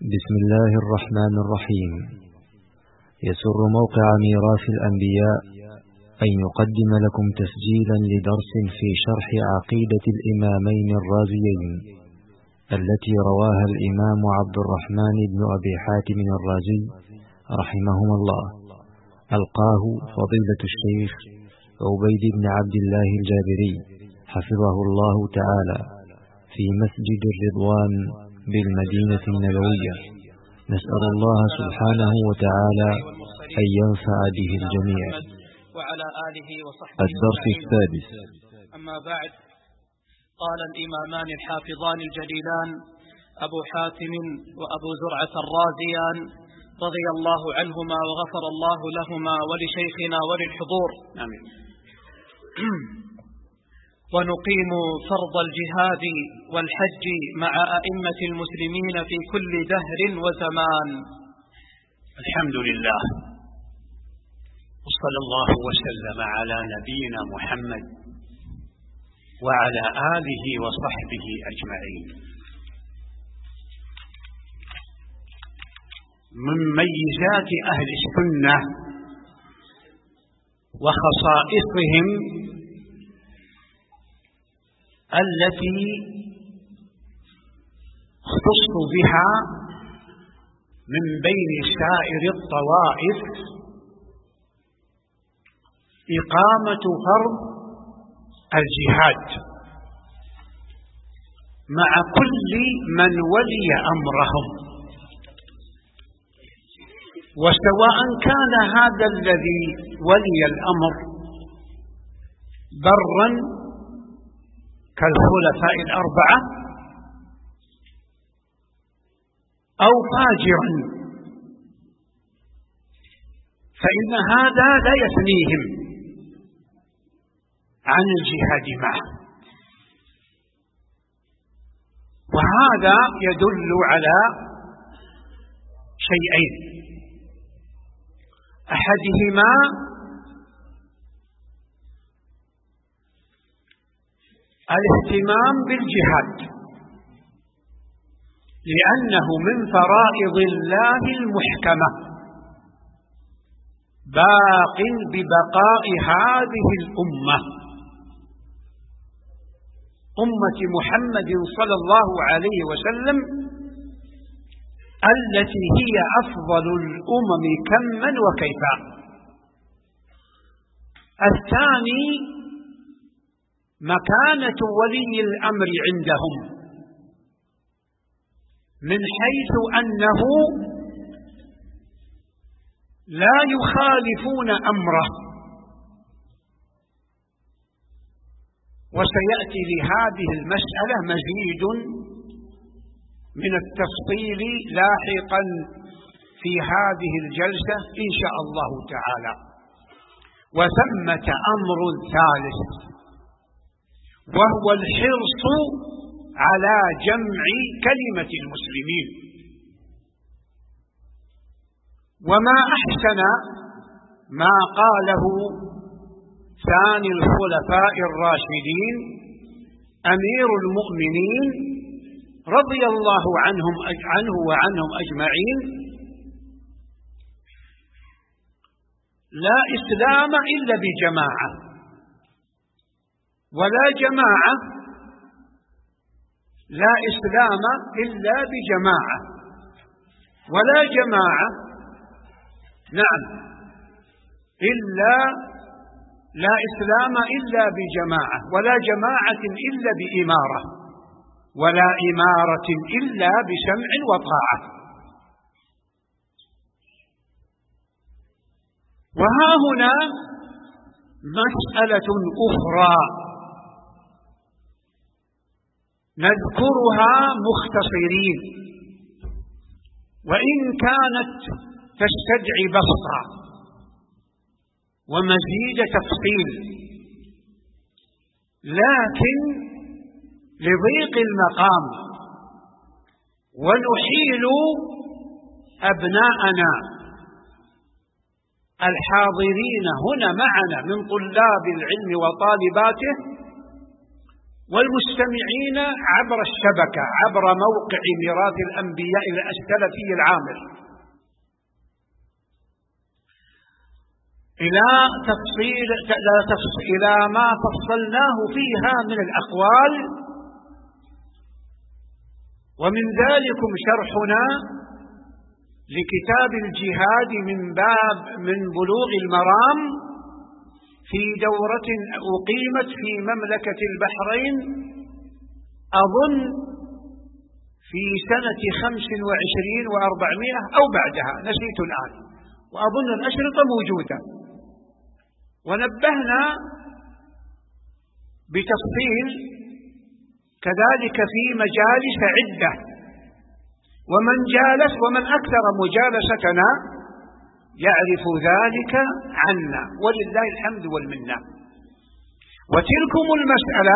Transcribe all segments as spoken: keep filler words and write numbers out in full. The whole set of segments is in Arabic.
بسم الله الرحمن الرحيم. يسر موقع ميراث الأنبياء أن يقدم لكم تسجيلا لدرس في شرح عقيدة الإمامين الرازيين التي رواها الإمام عبد الرحمن بن أبي حاتم الرازي رحمهما الله، ألقاه فضيلة الشيخ عبيد بن عبد الله الجابري حفظه الله تعالى في مسجد الرضوان بالمدينة النبوية. نسأل الله سبحانه وتعالى أن ينفع به الجميع. وعلى آله وصحبه الدرس السادس. أما بعد، قال الإمامان الحافظان الجليلان أبو حاتم وأبو زرعة الرازيان رضي الله عنهما وغفر الله لهما ولشيخنا وللحضور، آمين. ونقيم فرض الجهاد والحج مع أئمة المسلمين في كل دهر وزمان. الحمد لله، وصلى الله وسلم على نبينا محمد وعلى آله وصحبه أجمعين. من ميزات أهل السنة وخصائصهم التي اختصوا بها من بين سائر الطوائف إقامة فرض الجهاد مع كل من ولي أمرهم، وسواء كان هذا الذي ولي الأمر برا كالخلفاء الأربعة أو فاجرا، فإن هذا لا يثنيهم عن الجهاد معه. وهذا يدل على شيئين: أحدهما الاهتمام بالجهاد، لأنه من فرائض الله المحكمة باق ببقاء هذه الأمة، أمة محمد صلى الله عليه وسلم، التي هي أفضل الأمم كما وكيفا. الثاني مكانة ولي الأمر عندهم، من حيث أنه لا يخالفون أمره، وسيأتي لهذه المسألة مزيد من التفصيل لاحقا في هذه الجلسة إن شاء الله تعالى. وثمة أمر ثالث، وهو الحرص على جمع كلمة المسلمين. وما أحسن ما قاله ثاني الخلفاء الراشدين أمير المؤمنين رضي الله عنهم عنه وعنهم أجمعين: لا إسلام إلا بجماعة، ولا جماعة لا إسلام إلا بجماعة، ولا جماعة نعم إلا لا إسلام إلا بجماعة، ولا جماعة إلا بإمارة، ولا إمارة إلا بسمع وطاعة. وها هنا مسألة أخرى نذكرها مختصرين، وإن كانت تستدعي بسطة ومزيد تفصيل، لكن لضيق المقام ونحيل أبناءنا الحاضرين هنا معنا من طلاب العلم وطالباته والمستمعين عبر الشبكة عبر موقع ميراث الأنبياء السلفي العامر إلى تفصيل إلى ما فصلناه فيها من الأقوال، ومن ذلكم شرحنا لكتاب الجهاد من باب من بلوغ المرام في دورة أقيمت في مملكة البحرين أظن في سنة خمس وعشرين وأربعمائة أو بعدها، نسيت الآن، وأظن الأشرطة موجودة. ونبهنا بتفصيل كذلك في مجالس عدة، ومن جالس ومن أكثر مجالستنا يعرف ذلك عنا ولله الحمد والمنة. وتلكم المسألة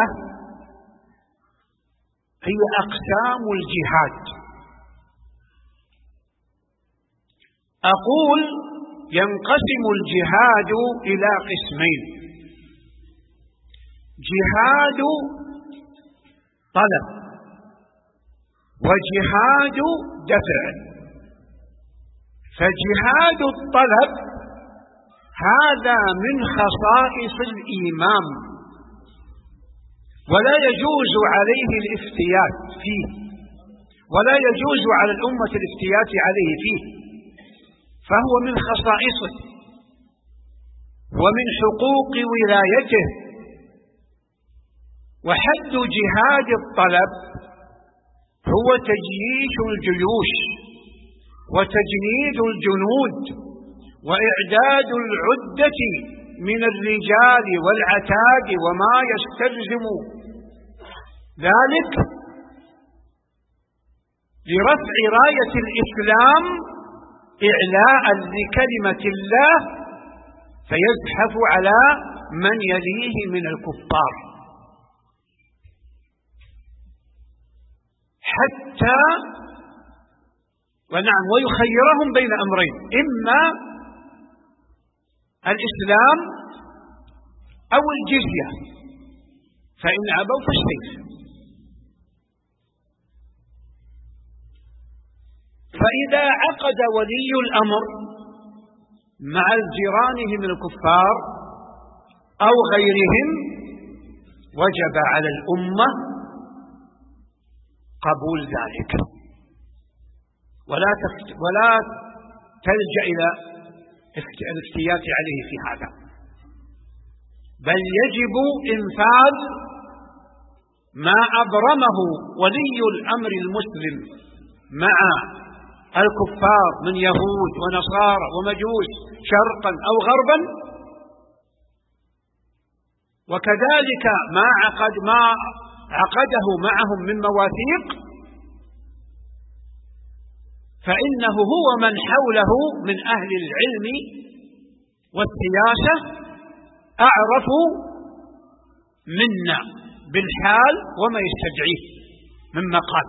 هي أقسام الجهاد. أقول ينقسم الجهاد إلى قسمين: جهاد طلب وجهاد دفع. فجهاد الطلب هذا من خصائص الإمام، ولا يجوز عليه الافتيات فيه، ولا يجوز على الأمة الافتيات عليه فيه، فهو من خصائصه ومن حقوق ولايته. وحد جهاد الطلب هو تجييش الجيوش وتجنيد الجنود وإعداد العدة من الرجال والعتاد وما يستلزم ذلك لرفع راية الإسلام إعلاء لكلمة الله، فيزحف على من يليه من الكفار حتى ونعم ويخيرهم بين أمرين: إما الإسلام أو الجزية، فإن أبوا فالسيف. فإذا عقد ولي الأمر مع الجيران من الكفار أو غيرهم وجب على الأمة قبول ذلك، ولا ولا تلجأ إلى الافتيات عليه في هذا، بل يجب إنفاذ ما أبرمه ولي الأمر المسلم مع الكفار من يهود ونصارى ومجوس شرقا أو غربا، وكذلك ما عقد ما عقده معهم من مواثيق، فإنه هو من حوله من أهل العلم والسياسة أعرف منا بالحال وما يستدعيه من مقال.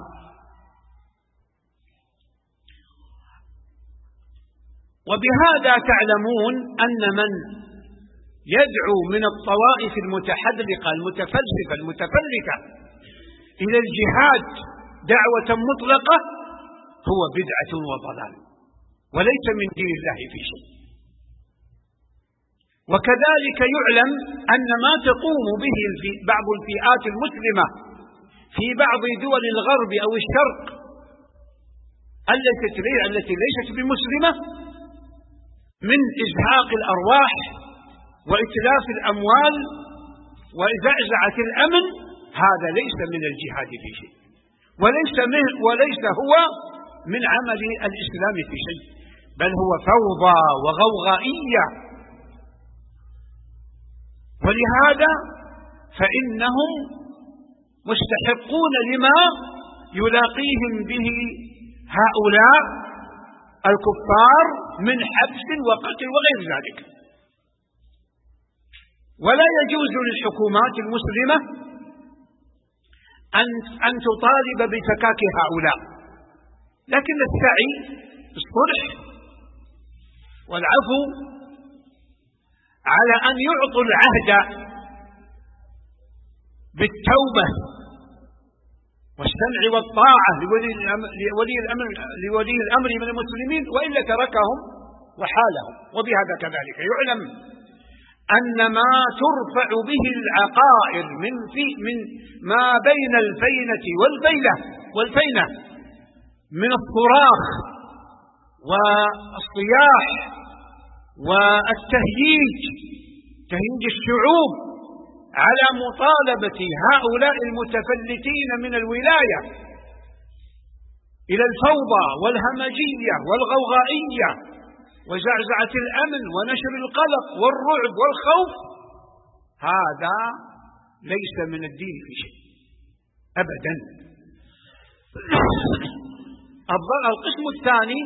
وبهذا تعلمون أن من يدعو من الطوائف المتحرقة المتفلسفة المتفلتة إلى الجهاد دعوة مطلقة هو بدعة وضلال وليس من دين الله في شيء. وكذلك يعلم أن ما تقوم به بعض الفئات المسلمة في بعض دول الغرب أو الشرق التي ليست بمسلمة من إزهاق الأرواح وإتلاف الأموال وزعزعة الأمن، هذا ليس من الجهاد في شيء، وليس, من وليس هو من عمل الإسلام في شيء، بل هو فوضى وغوغائية. ولهذا فإنهم مستحقون لما يلاقيهم به هؤلاء الكفار من حبس وقتل وغير ذلك. ولا يجوز للحكومات المسلمة أن أن تطالب بفكاك هؤلاء، لكن السعي بالصلح والعفو على أن يعطوا العهد بالتوبة والسمع والطاعة لولي الأمر, لولي الأمر, لولي الأمر من المسلمين، وإلا تركهم وحالهم. وبهذا كذلك يعلم أن ما ترفع به العقائر من في من ما بين الفينة والفيلة والفينة من الصراخ والصياح والتهييج، تهييج الشعوب على مطالبة هؤلاء المتفلتين من الولاية إلى الفوضى والهمجية والغوغائية وزعزعة الأمن ونشر القلق والرعب والخوف، هذا ليس من الدين في شيء أبدا. القسم الثاني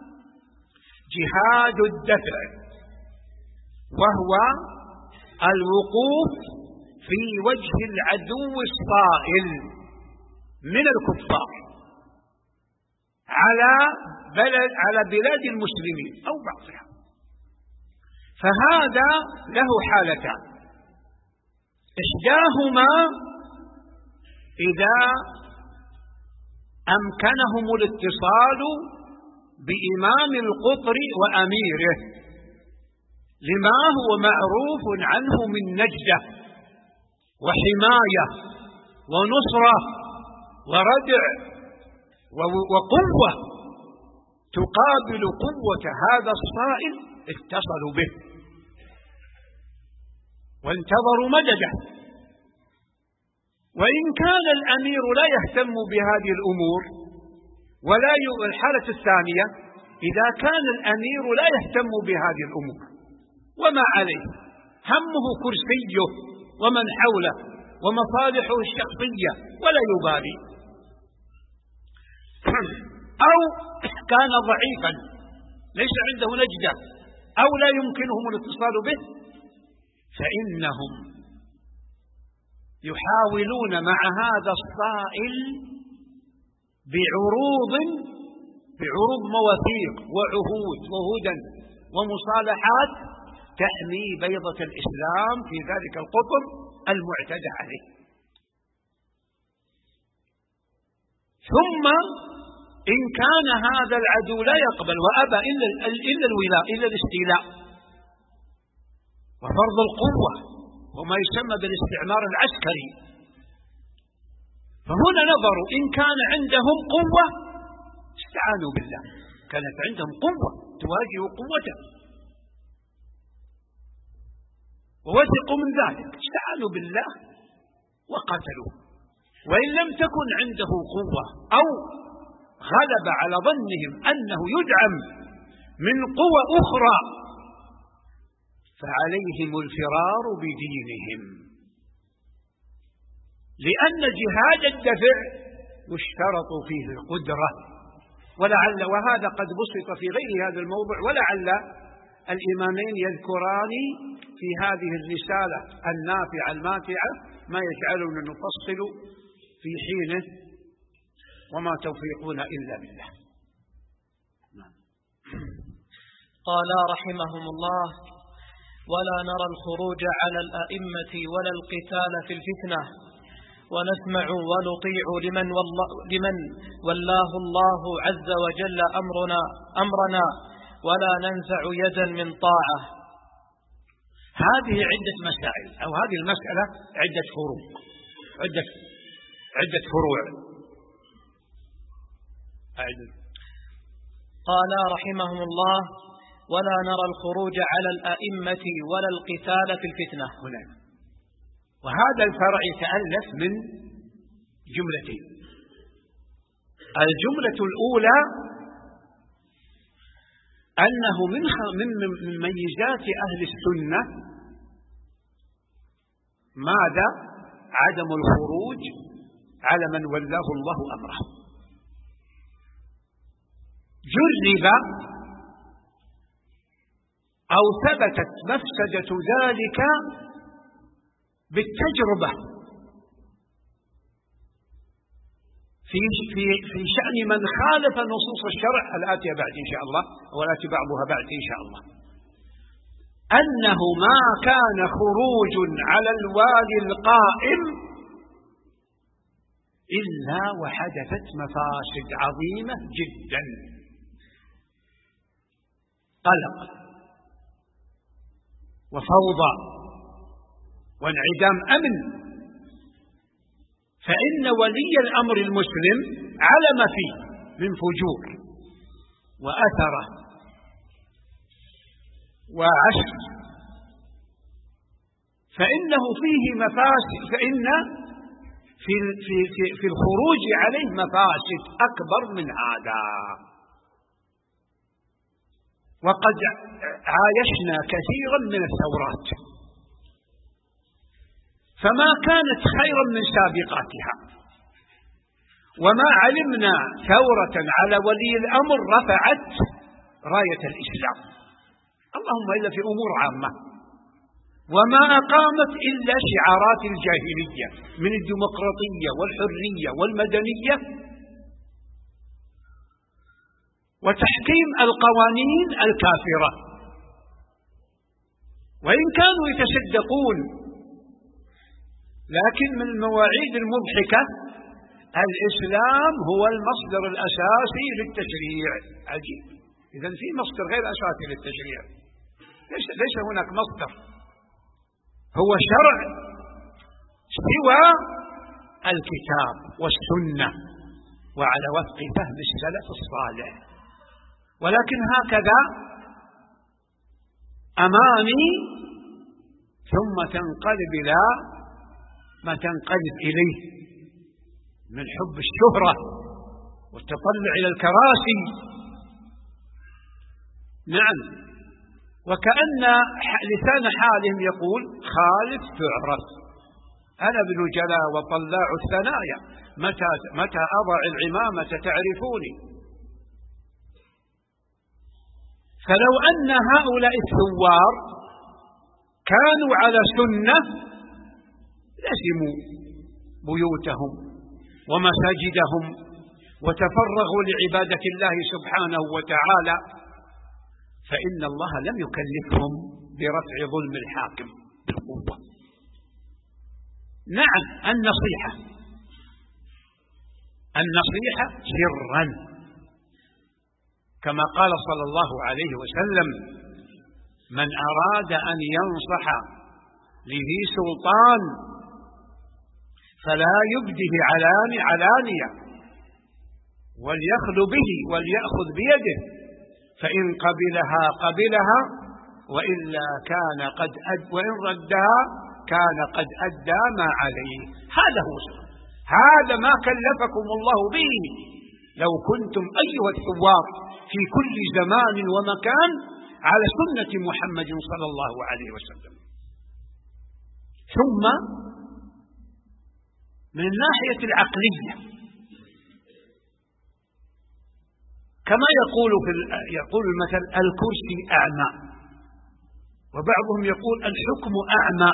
جهاد الدفع، وهو الوقوف في وجه العدو الصائل من الكفار على بلد على بلاد المسلمين أو بعضها. فهذا له حالتان، إحداهما إذا أمكنهم الاتصال بإمام القطر وأميره لما هو معروف عنه من نجدة وحماية ونصرة وردع وقوة تقابل قوة هذا الصائل، اتصلوا به وانتظروا مدده. وإن كان الأمير لا يهتم بهذه الأمور ولا ي... الحالة الثانية إذا كان الأمير لا يهتم بهذه الأمور وما عليه، همه كرسيه ومن حوله ومصالحه الشخصية ولا يبالي، أو كان ضعيفا ليس عنده نجدة أو لا يمكنهم الاتصال به، فإنهم يحاولون مع هذا الصائل بعروض بعروض مواثيق وعهود وهدى ومصالحات تحمي بيضة الإسلام في ذلك القطر المعتدى عليه. ثم إن كان هذا العدو لا يقبل وأبى إلا إلا الولاء إلا الاستيلاء وفرض القوة وما يسمى بالاستعمار العسكري، فهنا نظروا إن كان عندهم قوة استعانوا بالله، كانت عندهم قوة تواجه قوته ووثقوا من ذلك استعانوا بالله وقاتلوه. وإن لم تكن عنده قوة أو غلب على ظنهم أنه يدعم من قوى أخرى فعليهم الفرار بدينهم، لأن جهاد الدفع يشترط فيه القدرة، ولعل وهذا قد بسط في غير هذا الموضع، ولعل الإمامين يذكران في هذه الرسالة النافعة الماتعة ما يجعلنا نفصل في حينه، وما توفيقنا إلا بالله. قال رحمهم الله: ولا نرى الخروج على الأئمة ولا القتال في الفتنة، ونسمع ونطيع لمن, لمن ولاه الله عز وجل أمرنا, أمرنا ولا ننزع يدا من طاعة. هذه عدة مسائل، أو هذه المسألة عدة فروع عدة, عدة فروع قال رحمهم الله: ولا نرى الخروج على الأئمة ولا القتال في الفتنة. وهذا الفرع يتألف من جملتين. الجملة الأولى أنه من من مميزات أهل السنة ماذا؟ عدم الخروج على من ولاه الله أمره. جرب أو ثبتت مفسدة ذلك بالتجربة في في في شأن من خالف نصوص الشرع الآتية بعد إن شاء الله، والآتي بعضها بعد إن شاء الله، أنه ما كان خروج على الوالي القائم إلا وحدثت مفاسد عظيمة جدا: قلق وفوضى وانعدام أمن. فإن ولي الأمر المسلم على ما فيه من فجور وأثره وعسر، فإنه فيه مفاسد، فإن في في في, في الخروج عليه مفاسد أكبر من هذا. وقد عايشنا كثيرا من الثورات، فما كانت خيرا من سابقاتها، وما علمنا ثورة على ولي الأمر رفعت راية الإسلام، اللهم إلا في أمور عامة، وما أقامت إلا شعارات الجاهلية من الديمقراطية والحرية والمدنية وتحكيم القوانين الكافرة. وإن كانوا يتصدقون، لكن من المواعيد المضحكة الإسلام هو المصدر الأساسي للتشريع. عجيب، إذن في مصدر غير أساسي للتشريع، ليس, ليس هناك مصدر، هو شرع سوى الكتاب والسنة وعلى وفق فهم السلف الصالح. ولكن هكذا أمامي ثم تنقلب إلى ما تنقلب إليه من حب الشهرة والتطلع إلى الكراسي. نعم، وكأن لسان حالهم يقول: خالف تعرف، أنا ابن جلا وطلاع الثنايا، متى متى أضع العمامة تعرفوني. فلو أن هؤلاء الثوار كانوا على سنة لزموا بيوتهم ومساجدهم وتفرغوا لعبادة الله سبحانه وتعالى، فإن الله لم يكلفهم برفع ظلم الحاكم بالقوة. نعم، النصيحة النصيحة سرا، كما قال صلى الله عليه وسلم: من أراد أن ينصح لذي سلطان فلا يبده علانية، وليخل به وليأخذ بيده، فإن قبلها قبلها وإلا كان قد أد وإن ردها كان قد أدى ما عليه. هذا هو هذا ما كلفكم الله به. لو كنتم أيها الثوار في كل زمان ومكان على سنة محمد صلى الله عليه وسلم. ثم من الناحية العقلية، كما يقول في يقول المثل: الكرسي أعمى، وبعضهم يقول الحكم أعمى.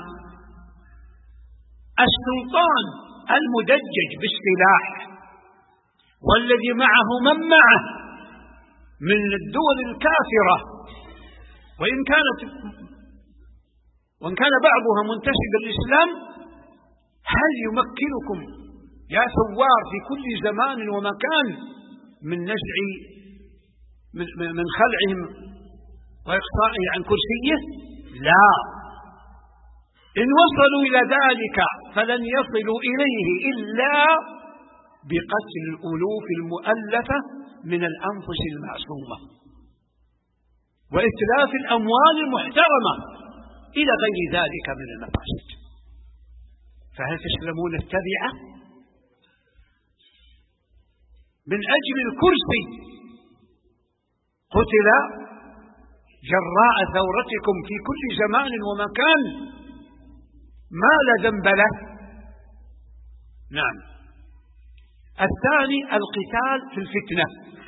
السلطان المدجج بالسلاح والذي معه من معه من الدول الكافرة، وإن كانت وإن كان بعضها منتسب للإسلام، هل يمكنكم يا ثوار في كل زمان ومكان من نزع من خلعهم وإقصائه عن كرسيه؟ لا، إن وصلوا إلى ذلك فلن يصلوا إليه إلا بقتل الألوف المؤلفة من الأنفس المعصومة وإتلاف الأموال المحترمة إلى غير ذلك من المفاسد. فهل تسلمون التبعة من أجل الكرسي قتل جراء ثورتكم في كل زمان ومكان ما لا ذنب له؟ نعم. الثاني القتال في الفتنة.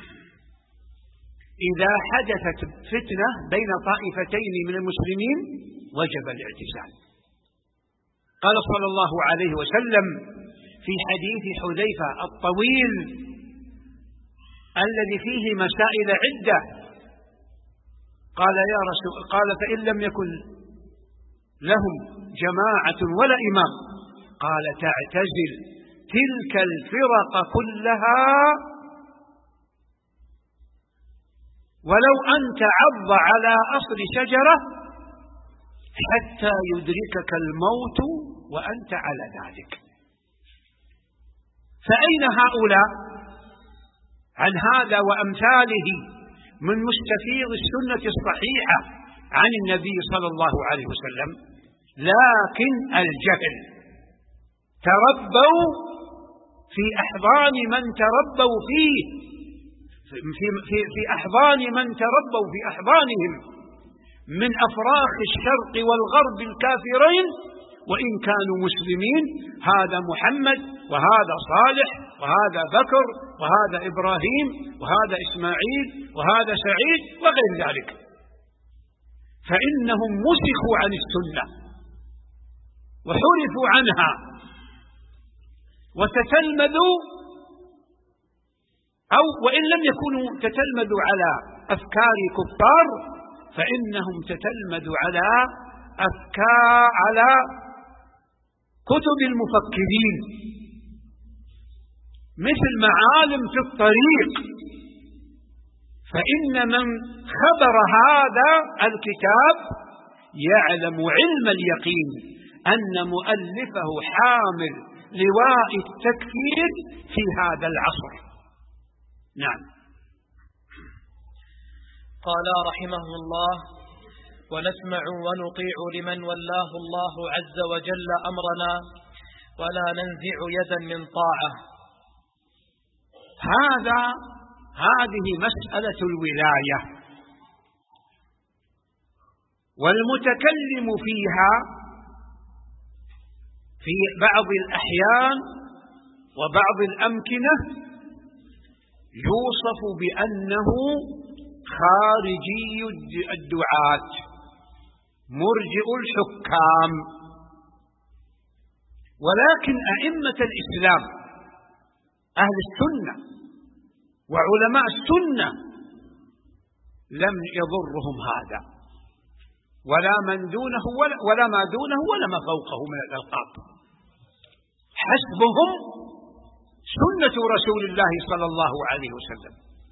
إذا حدثت فتنة بين طائفتين من المسلمين وجب الاعتزال. قال صلى الله عليه وسلم في حديث حذيفة الطويل الذي فيه مسائل عدة، قال يا رسول قال فإن لم يكن لهم جماعة ولا إمام، قال تعتزل تلك الفرق كلها ولو أن تعض على أصل شجرة حتى يدركك الموت وأنت على ذلك. فأين هؤلاء عن هذا وأمثاله من مستفيض السنة الصحيحة عن النبي صلى الله عليه وسلم؟ لكن الجهل، تربوا في أحضان من تربوا فيه في, في, في أحضان من تربوا في أحضانهم من أفراخ الشرق والغرب الكافرين، وإن كانوا مسلمين. هذا محمد وهذا صالح وهذا بكر وهذا إبراهيم وهذا إسماعيل وهذا سعيد وغير ذلك، فإنهم مسخوا عن السنة وحرفوا عنها وتتلمذوا، أو وإن لم يكونوا تتلمذوا على أفكار كفار فإنهم تتلمذوا على أفكار على كتب المفكرين مثل معالم في الطريق. فإن من خبر هذا الكتاب يعلم علم اليقين أن مؤلفه حامل لواء التكفير في هذا العصر. نعم. قال رحمه الله: ونسمع ونطيع لمن ولاه الله عز وجل أمرنا ولا ننزع يدا من طاعة. هذا هذه مسألة الولاية، والمتكلم فيها في بعض الأحيان وبعض الأمكنة يوصف بأنه خارجي الدعاة مرجئ الحكام، ولكن أئمة الإسلام أهل السنة وعلماء السنة لم يضرهم هذا ولا من دونه ولا, ولا ما دونه ولا ما فوقه من الألقاب. حسبهم سنة رسول الله صلى الله عليه وسلم،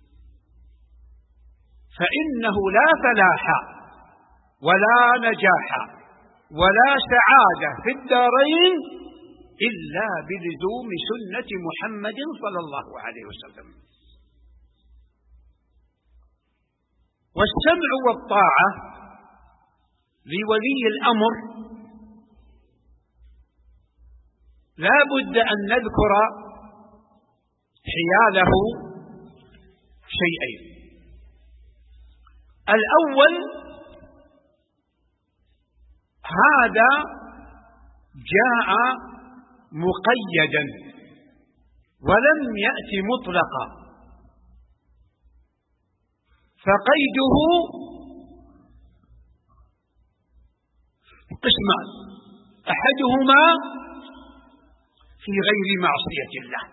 فإنه لا فلاح ولا نجاح ولا سعادة في الدارين إلا بلزوم سنة محمد صلى الله عليه وسلم. والسمع والطاعة لولي الأمر لا بد أن نذكر حياله شيئين. الأول: هذا جاء مقيدا ولم يأتي مطلقا، فقيده قسمان: أحدهما في غير معصية الله،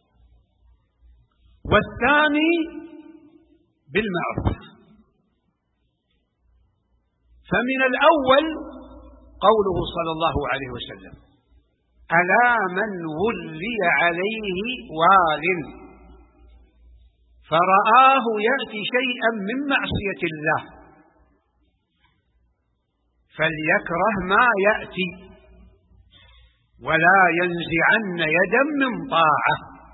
والثاني بالمعروف. فمن الأول قوله صلى الله عليه وسلم: ألا من ولي عليه وال فرآه يأتي شيئا من معصية الله فليكره ما يأتي ولا ينزعن يدا من طاعة.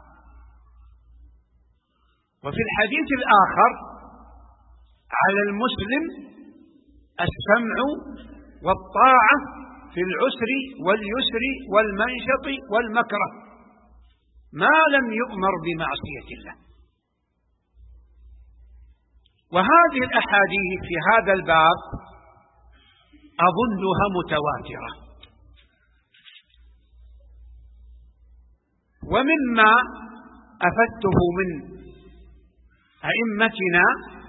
وفي الحديث الآخر: على المسلم السمع والطاعة في العسر واليسر والمنشط والمكره ما لم يؤمر بمعصية الله. وهذه الأحاديث في هذا الباب أظنها متواترة. ومما أفدته من أئمتنا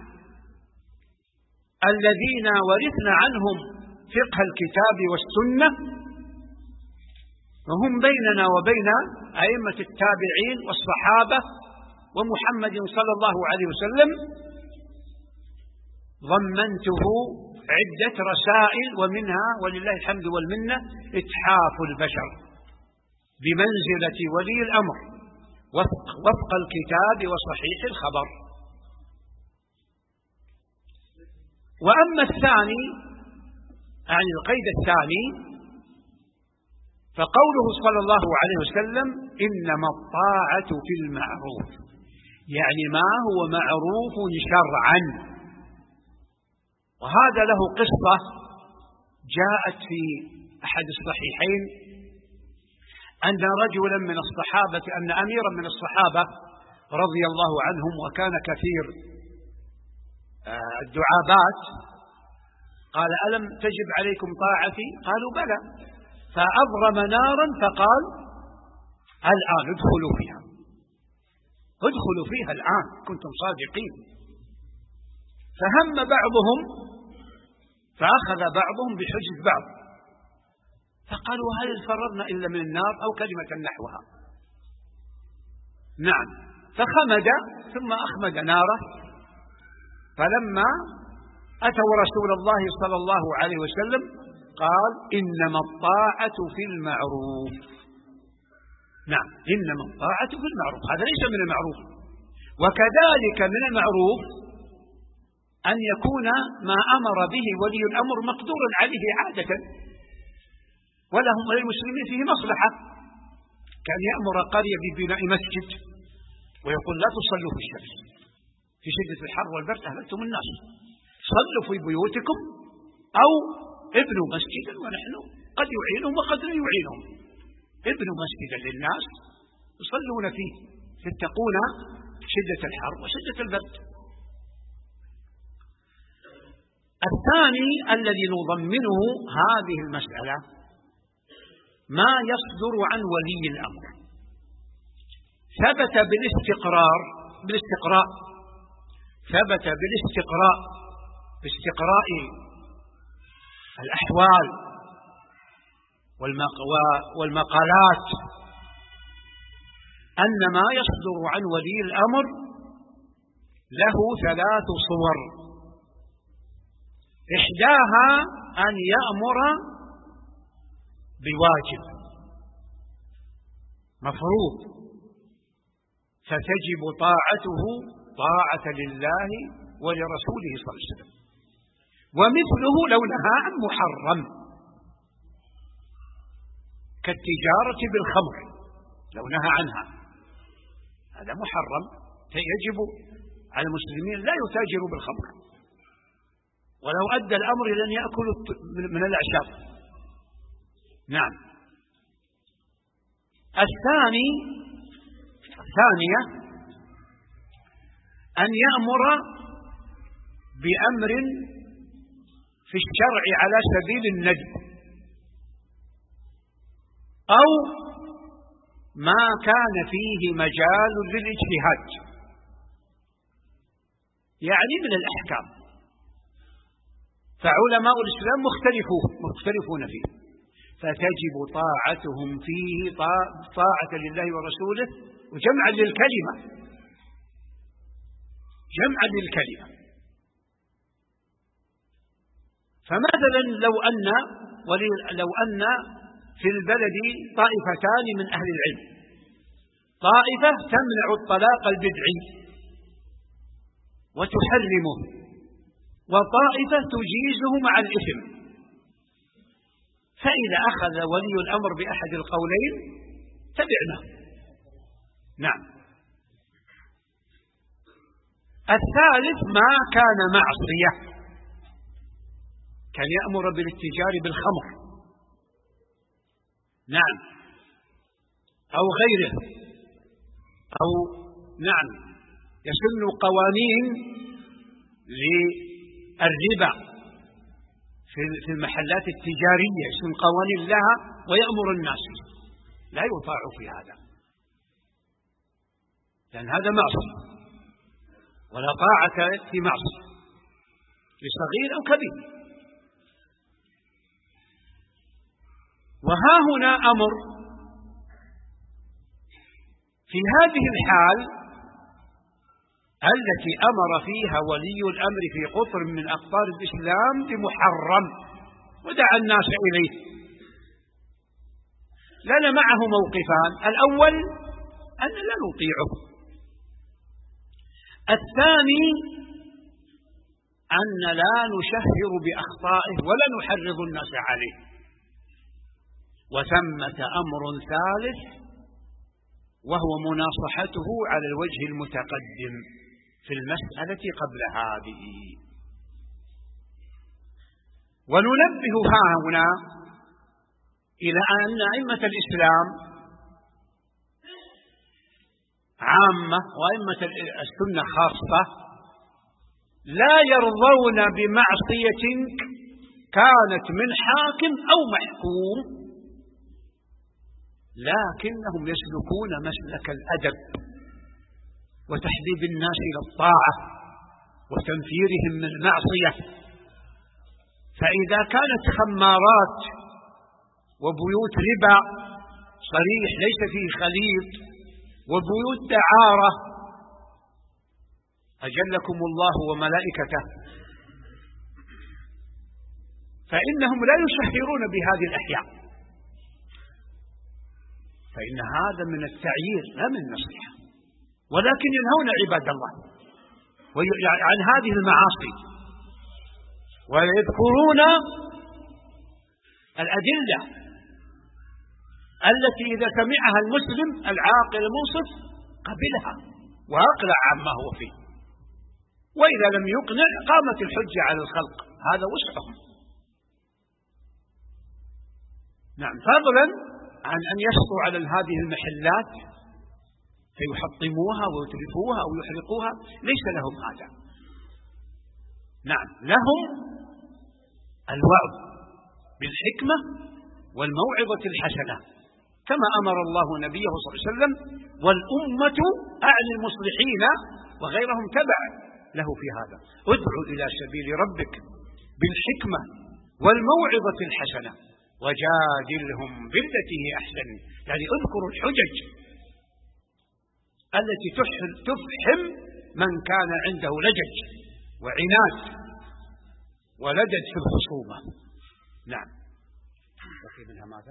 الذين ورثنا عنهم فقه الكتاب والسنة، وهم بيننا وبين أئمة التابعين والصحابة ومحمد صلى الله عليه وسلم، ضمنته عدة رسائل، ومنها ولله الحمد والمنة إتحاف البشر بمنزلة ولي الأمر وفق, وفق الكتاب وصحيح الخبر. وأما الثاني، يعني القيد الثاني، فقوله صلى الله عليه وسلم إنما الطاعة في المعروف، يعني ما هو معروف شرعا. وهذا له قصة جاءت في أحد الصحيحين أن رجلا من الصحابة، أن أميرا من الصحابة رضي الله عنهم وكان كثير الدعابات، قال ألم تجب عليكم طاعتي؟ قالوا بلى، فأضرم نارا فقال الآن ادخلوا فيها، ادخلوا فيها الآن كنتم صادقين. فهم بعضهم فأخذ بعضهم بحجز بعض، فقالوا هل فررنا إلا من النار أو كلمة نحوها. نعم، فخمد ثم أخمد ناره، فلما أتوا رسول الله صلى الله عليه وسلم قال إنما الطاعة في المعروف. نعم، إنما الطاعة في المعروف، هذا ليس من المعروف. وكذلك من المعروف أن يكون ما أمر به ولي الأمر مقدورا عليه عادة، ولهم وللمسلمين فيه مصلحة، كان يأمر قرية ببناء مسجد ويقول لا تصلوا في الشمس في شدة الحر والبرد أهلكتم الناس، صلوا في بيوتكم أو ابنوا مسجدا ونحن قد يعينهم وقد لا يعينهم، ابنوا مسجدا للناس يصلون فيه يتقون شدة الحر وشدة البرد. الثاني الذي نضمنه هذه المسألة ما يصدر عن ولي الأمر، ثبت بالاستقرار بالاستقراء ثبت بالاستقراء باستقراء الأحوال والمقالات أن ما يصدر عن ولي الأمر له ثلاث صور. إحداها أن يأمر بواجب مفروض فتجب طاعته طاعة لله ولرسوله صلى الله عليه وسلم، ومثله لو نهى عن محرم كالتجارة بالخمر، لو نهى عنها هذا محرم، يجب على المسلمين لا يتاجروا بالخمر، ولو أدى الأمر إلى أن يأكلوا من الأعشاب. نعم. الثاني الثانية أن يأمر بأمر في الشرع على سبيل الندب، أو ما كان فيه مجال للاجتهاد، يعني من الأحكام، فعلماء الإسلام مختلفون مختلفون فيه، فتجب طاعتهم فيه طاعة لله ورسوله وجمعا للكلمة جمعا للكلمة. فمثلا لو أن لو أن في البلد طائفتان من أهل العلم، طائفة تمنع الطلاق البدعي وتحرمه، وطائفة تجيزه مع الإثم، فإذا أخذ ولي الأمر بأحد القولين تبعناه. نعم. الثالث ما كان معصية، كان يأمر بالاتجار بالخمر، نعم، أو غيره، أو نعم يسن قوانين للربا في المحلات التجارية، يسن قوانين لها ويأمر الناس، لا يطاع في هذا، لأن هذا معصية، ولا طاعة في معصية لصغير أو كبير. وها هنا أمر في هذه الحال التي أمر فيها ولي الأمر في قطر من أقطار الإسلام بمحرم ودعا الناس إليه، لنا معه موقفان: الأول أن لا نطيعه، الثاني أن لا نشهر بأخطائه ولا نحرض الناس عليه، وثمة أمر ثالث وهو مناصحته على الوجه المتقدم في المسألة قبل هذه. وننبه ها هنا إلى أن أئمة الإسلام عامة وأئمة السنة خاصة لا يرضون بمعصية كانت من حاكم أو محكوم، لكنهم يسلكون مسلك الأدب وتحبيب الناس إلى الطاعة وتنفيرهم من المعصية. فإذا كانت خمارات وبيوت ربا صريح ليس فيه خليط وبيوت دعارة أجلكم الله وملائكته، فإنهم لا يشهرون بهذه الأحياء، فإن هذا من التعيير لا من النصيحة، ولكن ينهون عباد الله عن هذه المعاصي ويذكرون الأدلة التي إذا سمعها المسلم العاقل المنصف قبلها وأقلع عما هو فيه، وإذا لم يقنع قامت الحجة على الخلق، هذا وسعهم. نعم، فضلا عن أن يسطوا على هذه المحلات فيحطموها ويتلفوها أو يحرقوها، ليس لهم هذا. نعم، لهم الوعظ بالحكمة والموعظة الحسنة كما أمر الله نبيه صلى الله عليه وسلم، والأمة أعني المصلحين وغيرهم تبع له في هذا. ادعو إلى سبيل ربك بالحكمة والموعظة الحسنة وجادلهم بالتي هي أحسن، يعني اذكر الحجج التي تفحم من كان عنده لجج وعناد ولدد في الخصومة. نعم. بقي منها ماذا؟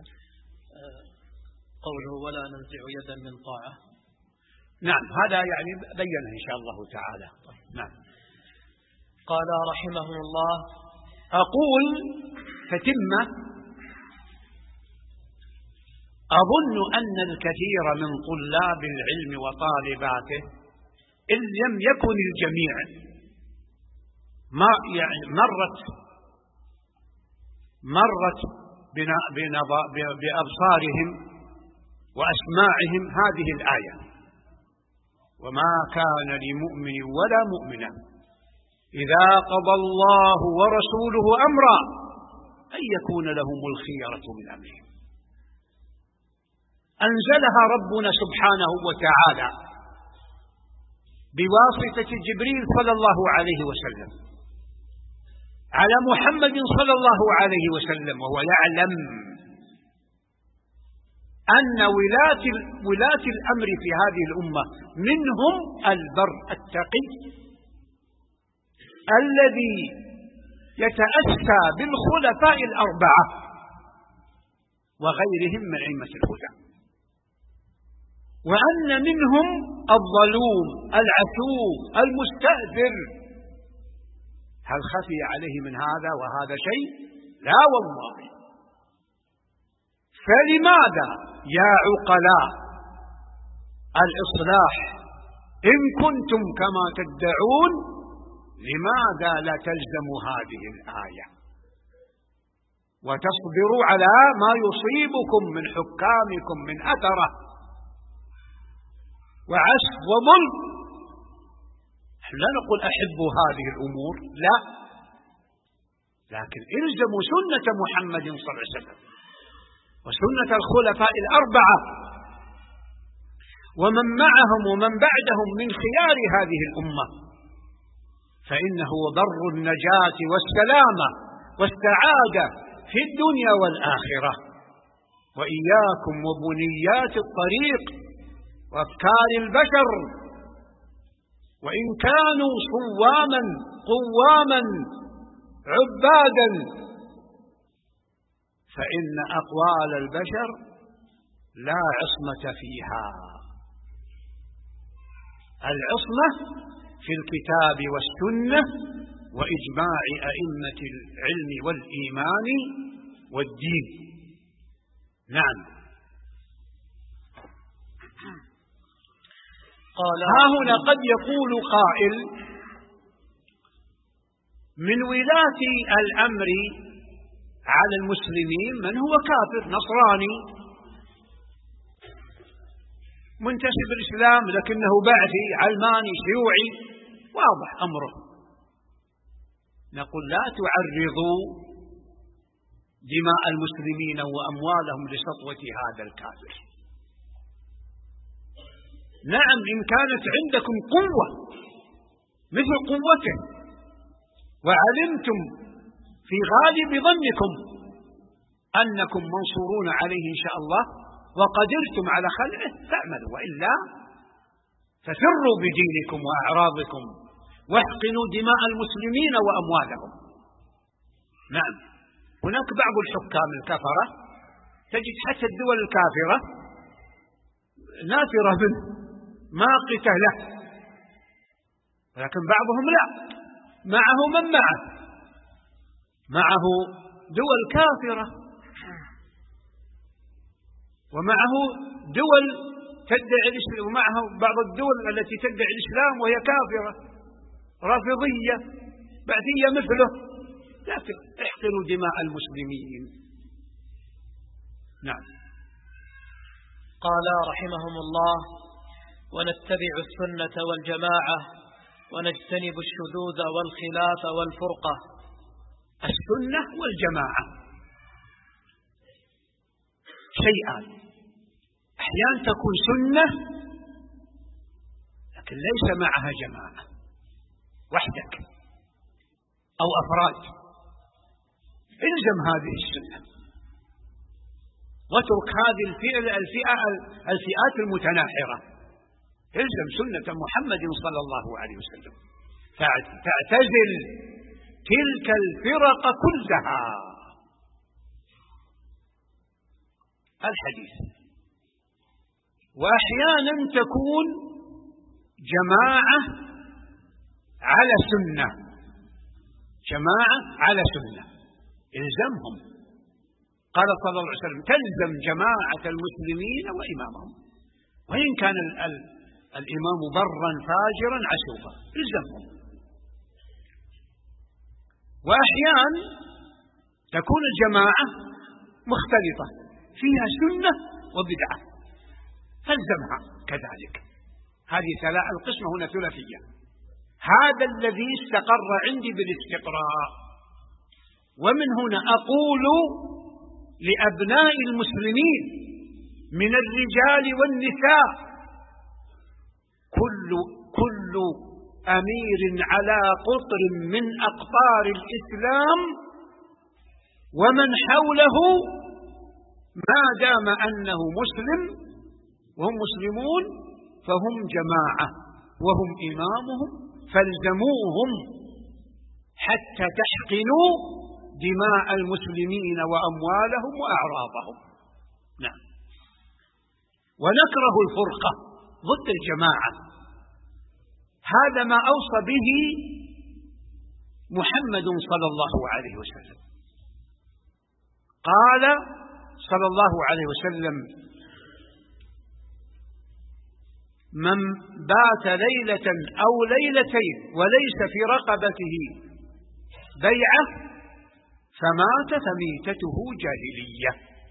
قوله ولا ننزع يدا من طاعة. نعم، هذا يعني بينه إن شاء الله تعالى. نعم. قال رحمه الله: أقول تتمة: أظن أن الكثير من طلاب العلم وطالباته إن لم يكن الجميع ما يعني مرت مرت بأبصارهم وأسماعهم هذه الآية: وما كان لمؤمن ولا مؤمنة إذا قضى الله ورسوله أمرا أن يكون لهم الخيرة من أمرهم. أنزلها ربنا سبحانه وتعالى بواسطة جبريل صلى الله عليه وسلم على محمد صلى الله عليه وسلم، وهو يعلم أن ولاة ولاة الأمر في هذه الأمة منهم البر التقي الذي يتأسى بالخلفاء الأربعة وغيرهم من أئمة الهدى، وأن منهم الظلوم العتوب المستهتر. هل خفي عليه من هذا وهذا شيء؟ لا والله. فلماذا يا عقلاء الإصلاح إن كنتم كما تدعون لماذا لا تلزموا هذه الآية وتصبروا على ما يصيبكم من حكامكم من أثره وعسف وظلم؟ لا نقول أحبوا هذه الأمور، لا، لكن إلزموا سنة محمد صلى الله عليه وسلم وسنة الخلفاء الأربعة ومن معهم ومن بعدهم من خيار هذه الأمة، فإنه بر النجاة والسلامة والسعادة في الدنيا والآخرة. وإياكم وبنيات الطريق وأفكار البشر، وإن كانوا صواما قواما عبادا، فإن أقوال البشر لا عصمة فيها. العصمة في الكتاب والسنة وإجماع أئمة العلم والإيمان والدين. نعم. قال ها هنا قد يقول قائل: من ولاة الأمر على المسلمين من هو كافر نصراني منتسب الإسلام لكنه بعثي علماني شيوعي، واضح أمره. نقول: لا تعرضوا دماء المسلمين وأموالهم لسطوة هذا الكافر. نعم، إن كانت عندكم قوة مثل قوته وعلمتم في غالب ظنكم أنكم منصورون عليه إن شاء الله وقدرتم على خلعه فاعملوا، وإلا ففروا بدينكم وأعراضكم واحقنوا دماء المسلمين وأموالهم. نعم، هناك بعض الحكام الكفرة تجد حتى الدول الكافرة نافرة منه ماقتة له، لكن بعضهم لا، معه من معه، معه دول كافرة ومعه دول تدعي الإسلام، ومعه بعض الدول التي تدعي الإسلام وهي كافرة رافضية بعثية مثله، لا احقنوا دماء المسلمين. نعم. قال رحمهم الله: ونتبع السنة والجماعة ونجتنب الشذوذ والخلاف والفرقة. السنة والجماعة شيئان، أحيانا تكون سنة لكن ليس معها جماعة، وحدك أو أفراد، الزم هذه السنة واترك هذه الفئة الفئة الفئات المتناحرة، الزم سنة محمد صلى الله عليه وسلم، تعتزل تلك الفرق كلها. الحديث. وأحيانا تكون جماعة على سنة، جماعة على سنة الزمهم. قال صلى الله عليه وسلم: تلزم جماعة المسلمين وإمامهم، وإن كان ال ال الإمام برا فاجرا عسوفا، الزمهم. وأحيانا تكون الجماعة مختلطة فيها سنة وبدعة، فالزمها كذلك. هذه ثلاث القسمة هنا ثلاثية. هذا الذي استقر عندي بالاستقراء. ومن هنا أقول لأبناء المسلمين من الرجال والنساء: كل كل أمير على قطر من أقطار الإسلام ومن حوله ما دام أنه مسلم وهم مسلمون فهم جماعة وهم إمامهم، فالزموهم حتى تحقنوا دماء المسلمين وأموالهم وأعراضهم. نعم. ونكره الفرقة ضد الجماعة، هذا ما أوصى به محمد صلى الله عليه وسلم. قال صلى الله عليه وسلم: من بات ليلة أو ليلتين وليس في رقبته بيعة فمات فميتته جاهلية.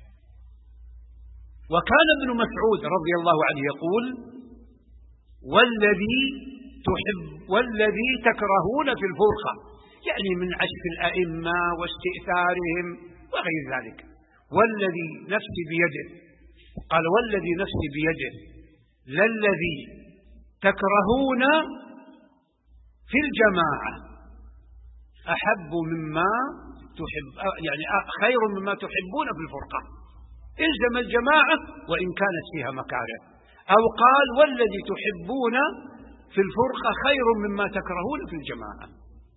وكان ابن مسعود رضي الله عنه يقول: والذي تحب والذي تكرهون في الفرقة، يعني من عشف الأئمة واستئثارهم وغير ذلك، والذي نفسي بيده، قال: والذي نفسي بيده للذي تكرهون في الجماعة أحب مما تحب، يعني خير مما تحبون في الفرقة. الزم الجماعة وإن كانت فيها مكاره. أو قال: والذي تحبون في الفرقة خير مما تكرهون في الجماعة.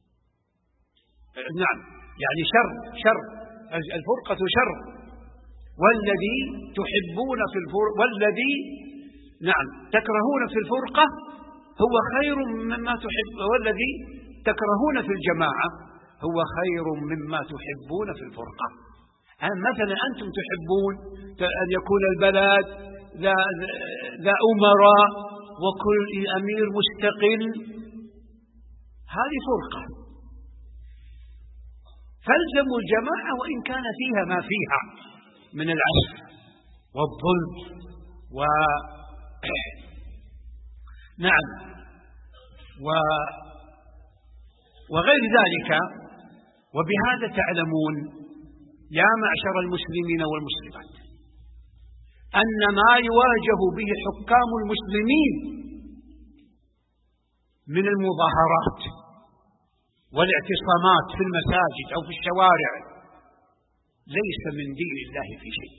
نعم، يعني شر شر الفرقة شر، والذي تحبون في الفرقة والذي نعم تكرهون في الفرقة هو خير مما تحب، والذي تكرهون في الجماعة هو خير مما تحبون في الفرقة. مثلا أنتم تحبون أن يكون البلد ذا, ذا أمراء وكل أمير مستقل، هذه فرقة، فالزموا الجماعة وإن كان فيها ما فيها من العسف والظلم و نعم و... وغير ذلك. وبهذا تعلمون يا معشر المسلمين والمسلمات أن ما يواجه به حكام المسلمين من المظاهرات والاعتصامات في المساجد أو في الشوارع ليس من دين الله في شيء.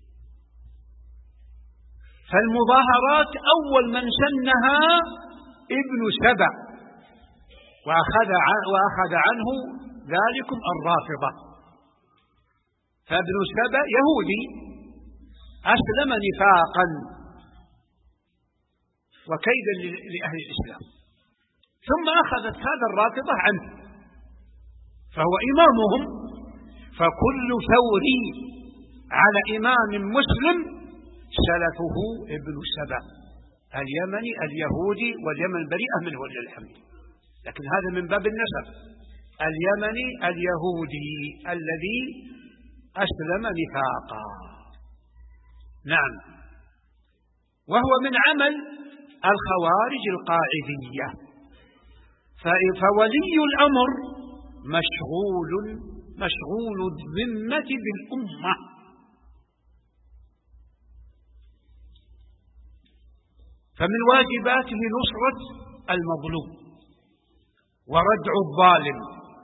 فالمظاهرات أول من سنها ابن سبأ وأخذ وأخذ عنه ذلكم الرافضة. فابن سبأ يهودي أسلم نفاقا وكيدا لأهل الإسلام، ثم أخذت هذا الرافضة عنه فهو إمامهم. فكل ثوري على إمام مسلم سلفه ابن سبأ اليمني اليهودي، واليمن بريئة منه ولله الحمد، لكن هذا من باب النسب. اليمني اليهودي الذي أسلم نفاقا، نعم، وهو من عمل الخوارج القاعدية. فولي الأمر مشغول مشغول الذمة بالأمة، فمن واجباته نصرة المظلوم وردع الظالم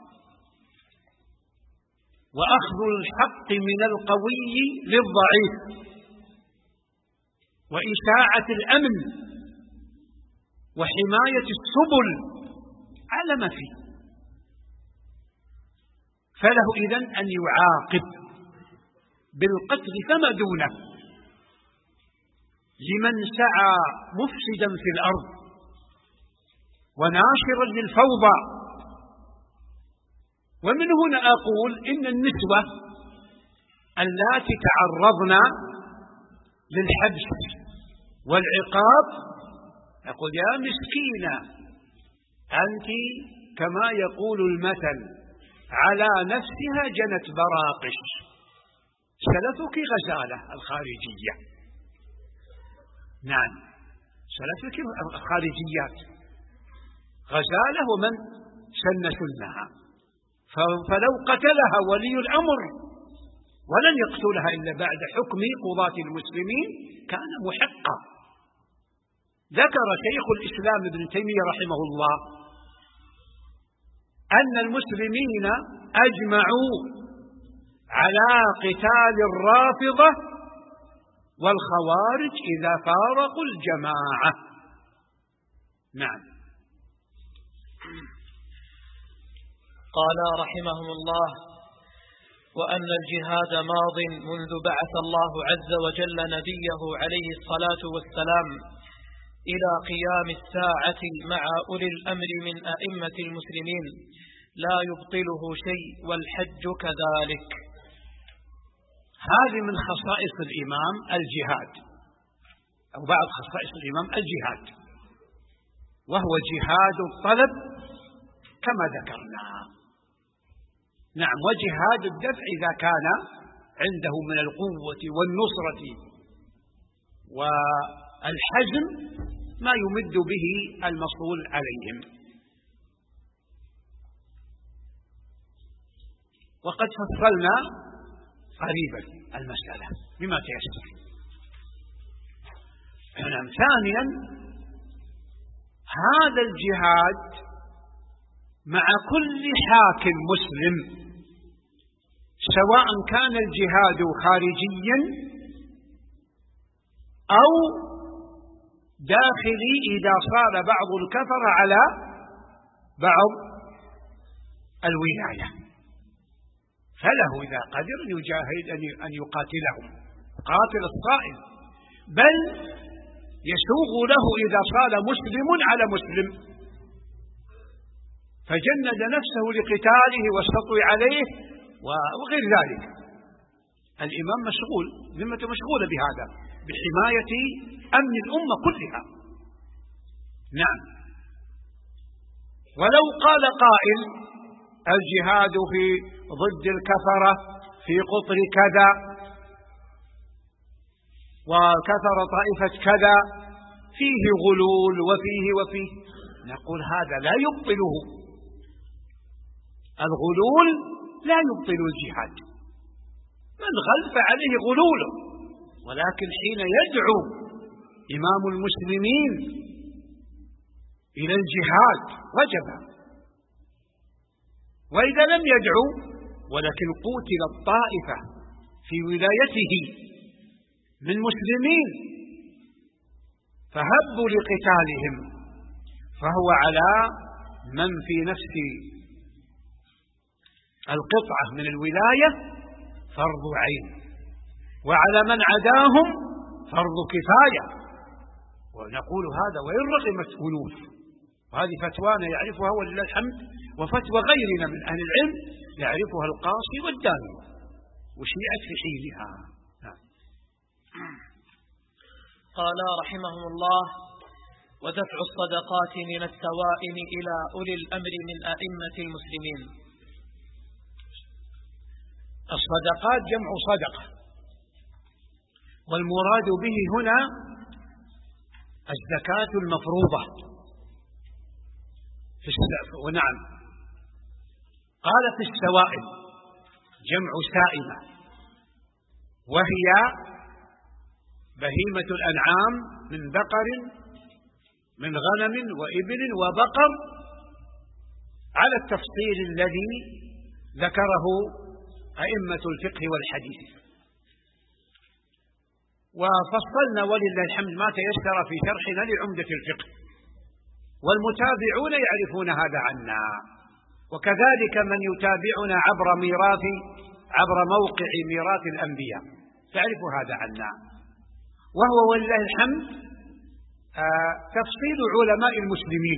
وأخذ الحق من القوي للضعيف وإشاعة الأمن وحماية السبل على ما فيه. فله إذن أن يعاقب بالقتل فما دونه لمن سعى مفسدا في الأرض وناشرا للفوضى. ومن هنا أقول إن النسوة اللاتي تعرضن للحبس والعقاب يقول يا مسكينة أنت كما يقول المثل على نفسها جنت براقش، سلفك غزالة الخارجية. نعم سلفك الخارجيات غزالة ومن سن سنها، فلو قتلها ولي الأمر ولن يقتلها إلا بعد حكم قضاة المسلمين كان محقا. ذكر شيخ الإسلام ابن تيمية رحمه الله أن المسلمين أجمعوا على قتال الرافضة والخوارج إذا فارقوا الجماعة. نعم. قال رحمهم الله: وأن الجهاد ماض منذ بعث الله عز وجل نبيه عليه الصلاة والسلام إلى قيام الساعة مع أولي الأمر من أئمة المسلمين لا يبطله شيء، والحج كذلك. هذه من خصائص الإمام الجهاد، أو بعض خصائص الإمام الجهاد، وهو جهاد الطلب كما ذكرنا. نعم، وجهاد الدفع إذا كان عنده من القوة والنصرة والحزم ما يمد به المصول عليهم. وقد فصلنا قريبا المسألة بما تيسر. نعم. ثانيا، هذا الجهاد مع كل حاكم مسلم، سواء كان الجهاد خارجيا أو داخلي إذا صار بعض الكفر على بعض الولاية، فله إذا قدر يجاهد أن يقاتلهم قاتل الصائل، بل يسوغ له إذا صال مسلم على مسلم فجند نفسه لقتاله والسطو عليه وغير ذلك. الإمام مشغول، ذمته مشغولة بهذا، بحماية أمن الأمة كلها. نعم. ولو قال قائل الجهاد في ضد الكفرة في قطر كذا وكفر طائفة كذا فيه غلول وفيه وفيه، نقول هذا لا يبطله. الغلول لا يبطل الجهاد، من غلف عليه غلوله، ولكن حين يدعو إمام المسلمين إلى الجهاد وجب، وإذا لم يدعو ولكن قتل الطائفة في ولايته من مسلمين فهبوا لقتالهم، فهو على من في نفس القطعة من الولاية فرض عين، وعلى من عداهم فرض كفاية. ونقول هذا وإن رغمت أنوف، وهذه فتوانا يعرفها ولله الحمد، وفتوى غيرنا من أهل العلم يعرفها القاصي والداني، وشيعت في حينها. قال رحمهم الله: ودفع الصدقات من السوائم إلى أولي الأمر من أئمة المسلمين. الصدقات جمع صدقة، والمراد به هنا الزكاة المفروضة في السلف. ونعم، قال في السوائم جمع سائمة، وهي بهيمة الأنعام من بقر من غنم وإبل وبقر على التفصيل الذي ذكره أئمة الفقه والحديث، وفصلنا ولله الحمد ما تيسر في شرحنا لعمدة الفقه، والمتابعون يعرفون هذا عنا، وكذلك من يتابعنا عبر ميراث عبر موقع ميراث الأنبياء تعرف هذا عنا، وهو ولله الحمد آه تفصيل علماء المسلمين.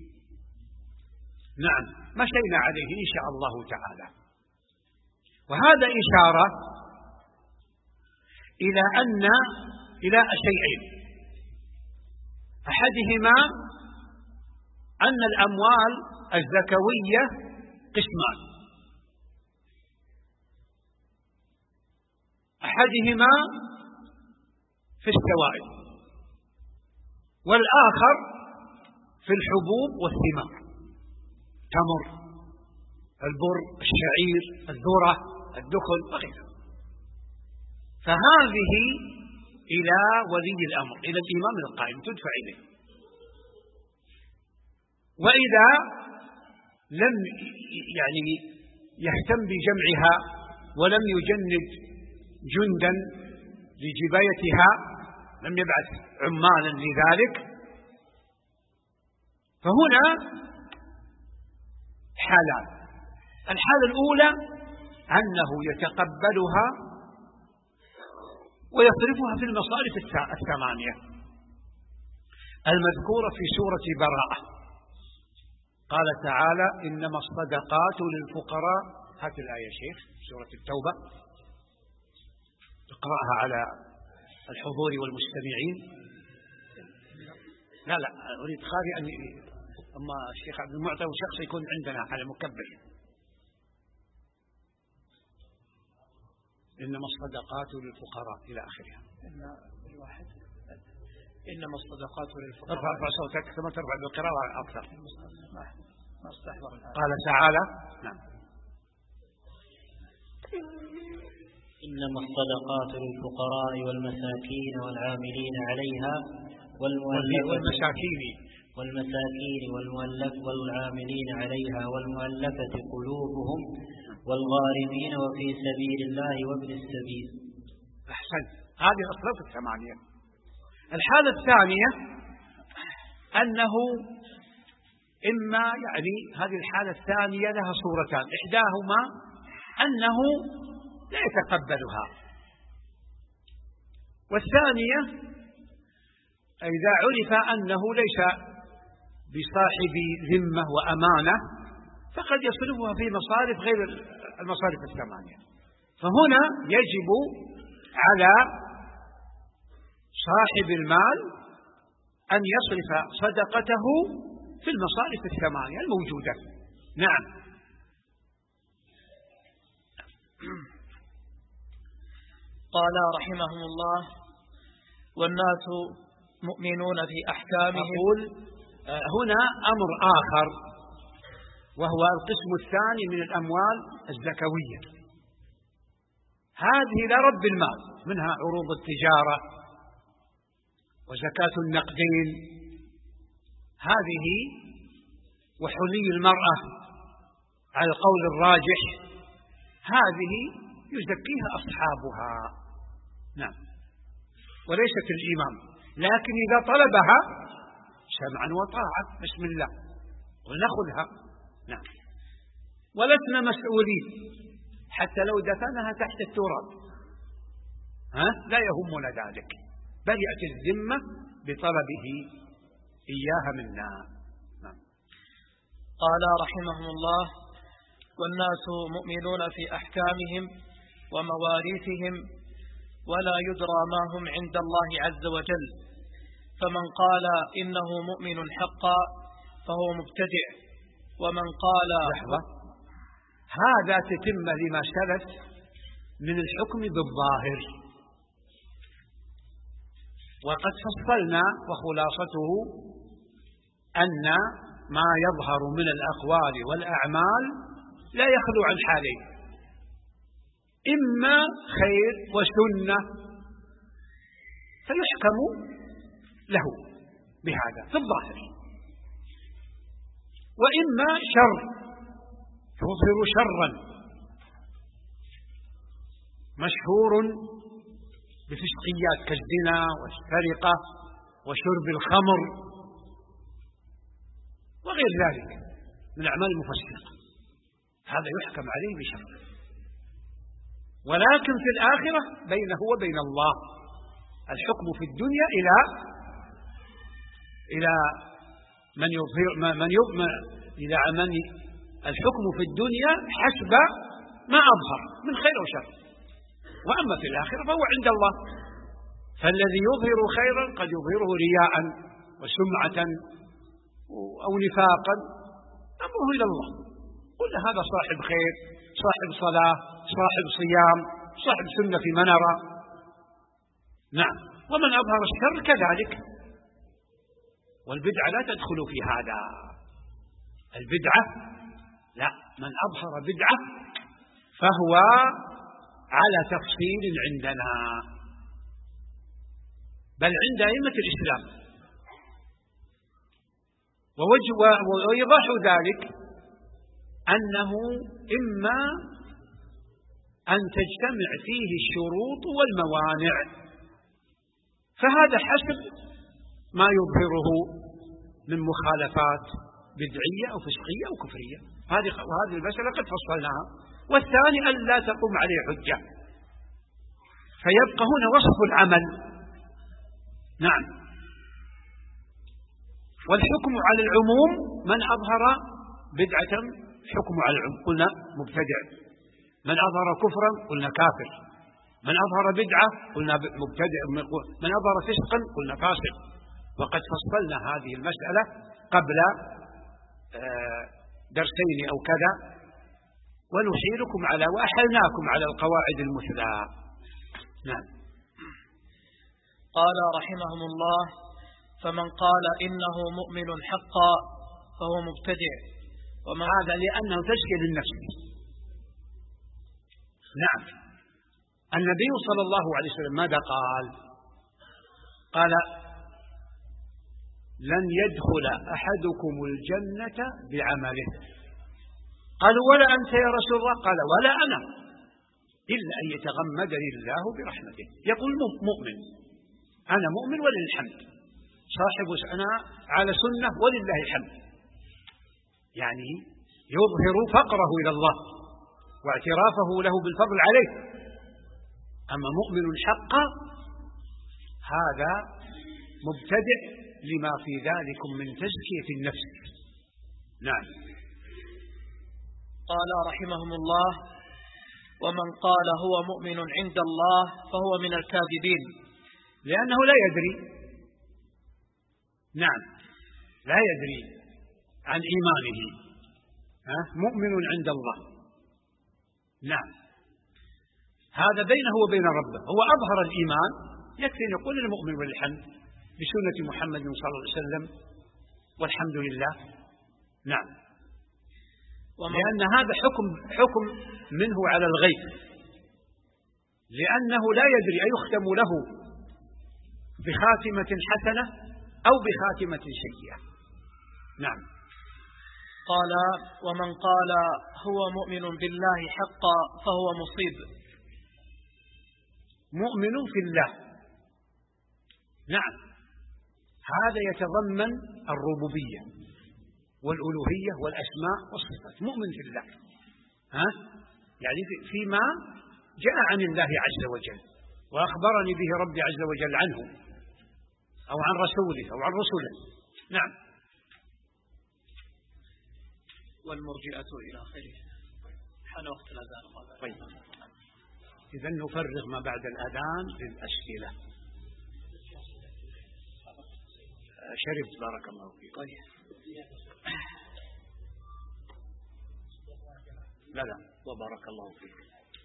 نعم، مشينا عليه إن شاء الله تعالى. وهذا إشارة إلى أن إلى شيئين: أحدهما أن الأموال الزكوية قسمان، أحدهما في السوائم، والآخر في الحبوب والثمار، تمر، البر، الشعير، الذرة، الدخل وغيرها. فهذه إلى ولي الأمر، إلى الإمام القائم تدفع إليه. وإذا لم يعني يهتم بجمعها ولم يجند جندا لجبايتها، لم يبعث عمالا لذلك، فهنا حالان: الحالة الأولى أنه يتقبلها ويصرفها في المصارف الثمانية المذكورة في سورة براءة. قال تعالى: إنما الصدقات للفقراء. هات الآية شيخ، سورة التوبة، اقرأها على الحضور والمستمعين. لا لا أريد خاري أن أما الشيخ عبد المعطى وشخص يكون عندنا على مكبر. إنما الصدقات للفقراء إلى آخرها. إنما الصدقات للفقراء. ارفع ارفع صوتك ثم ترفع بالقراءة أكثر. قال تعالى: نعم، إنما الصدقات للفقراء والمساكين والعاملين عليها والمساكين والمساكين والمؤلف والعاملين عليها والمؤلفة قلوبهم والغارمين وفي سبيل الله وابن السبيل. أحسن، هذه الأصناف الثمانية. الحالة الثانية أنه إما يعني هذه الحالة الثانية لها صورتان: إحداهما أنه لا يتقبلها والثانية إذا عرف أنه ليس بصاحب ذمة وأمانة فقد يصرفها في مصارف غير المصارف الثمانية. فهنا يجب على صاحب المال أن يصرف صدقته في المصارف الثمانية الموجودة. نعم. قال رحمهم الله: والناس مؤمنون في أحكامهم. أقول هنا أمر آخر وهو القسم الثاني من الأموال الزكوية. هذه لرب المال، منها عروض التجارة وزكاة النقدين، هذه وحلي المرأة على القول الراجح، هذه يزكيها أصحابها. نعم. وليست الإمام، لكن إذا طلبها سمعا وطاعة بسم الله ونأخذها. نعم. ولسنا مسؤولين حتى لو دفنها تحت التراب، ها؟ لا يهمنا ذلك، بل يأتي الذمة بطلبه إياها منا. نعم. قال رحمهم الله: والناس مؤمنون في أحكامهم ومواريثهم ولا يدرى ما هم عند الله عز وجل، فمن قال إنه مؤمن حقا فهو مبتدع، ومن قال لحظة، هذا تتم لما سلف من الحكم بالظاهر، وقد فصلنا وخلاصته أن ما يظهر من الأقوال والأعمال لا يخلو عن حالين: إما خير وسنة فيحكم له بهذا في الظاهر، وإما شر يظهر شرا مشهور بفسقيات كالزنا والسرقة وشرب الخمر وغير ذلك من الأعمال المفسقة، هذا يحكم عليه بشر. ولكن في الآخرة بينه وبين الله الحكم في الدنيا إلى إلى من يظهر من يظهر إلى من الحكم في الدنيا حسب ما أظهر من خير وشر، وأما في الآخرة فهو عند الله، فالذي يظهر خيرا قد يظهره رياء وسمعة أو نفاقا، أمره إلى الله. قل هذا صاحب خير، صاحب صلاة، صاحب صيام، صاحب سنة في منرة. نعم. ومن أظهر الشر كذلك، والبدعة لا تدخل في هذا. البدعة لا، من أظهر بدعة فهو على تفصيل عندنا، بل عند أئمة الإسلام. ويضح ذلك أنه إما أن تجتمع فيه الشروط والموانع، فهذا حسب ما يظهره من مخالفات بدعية أو فسقية أو كفرية، هذه وهذه المسألة قد فصلناها. والثاني أن لا تقوم عليه حجة، فيبقى هنا وصف العمل. نعم. والحكم على العموم من أظهر بدعة حكم على العموم قلنا مبتدع، من أظهر كفرا قلنا كافر، من أظهر بدعة قلنا مبتدع، من أظهر فسقا قلنا فاسق. وقد فصلنا هذه المسألة قبل درسين أو كذا، ونشيركم على وأحلناكم على القواعد المثلى. نعم. قال رحمهم الله: فمن قال إنه مؤمن حقا فهو مبتدع، وما هذا لأنه تزكية للنفس. نعم. النبي صلى الله عليه وسلم ماذا قال؟ قال: لن يدخل أحدكم الجنة بعمله. قالوا: ولا أنت يا رسول الله؟ قال: ولا أنا، إلا أن يتغمدني الله برحمته. يقول مؤمن، أنا مؤمن ولله الحمد، صاحب أنا على سنة ولله الحمد، يعني يظهر فقره إلى الله واعترافه له بالفضل عليه. أما مؤمن حقا هذا مبتدع لما في ذلك من تزكية النفس. نعم. قال رحمهم الله: ومن قال هو مؤمن عند الله فهو من الكاذبين، لأنه لا يدري. نعم، لا يدري عن إيمانه. ها؟ مؤمن عند الله. نعم، هذا بينه وبين ربه، هو أظهر الإيمان، يكفي أن يقول المؤمن والحمد بسنة محمد صلى الله عليه وسلم والحمد لله. نعم، لأن هذا حكم حكم منه على الغيب، لأنه لا يدري أيختم له بخاتمة حسنة أو بخاتمة سيئة. نعم. قال: ومن قال هو مؤمن بالله حقا فهو مصيب. مؤمن في الله، نعم، هذا يتضمن الربوبية والألوهية والأسماء والصفات. مؤمن في الله، ها؟ يعني فيما جاء عن الله عز وجل وأخبرني به ربي عز وجل عنه أو عن رسوله أو عن رسله. نعم. والمرجئة إلى آخره. حان وقت الأذان. طيب، إذن نفرغ ما بعد الأذان للأسئلة. شربت بارك الله فيك. طيب. لا لا وبارك الله فيك.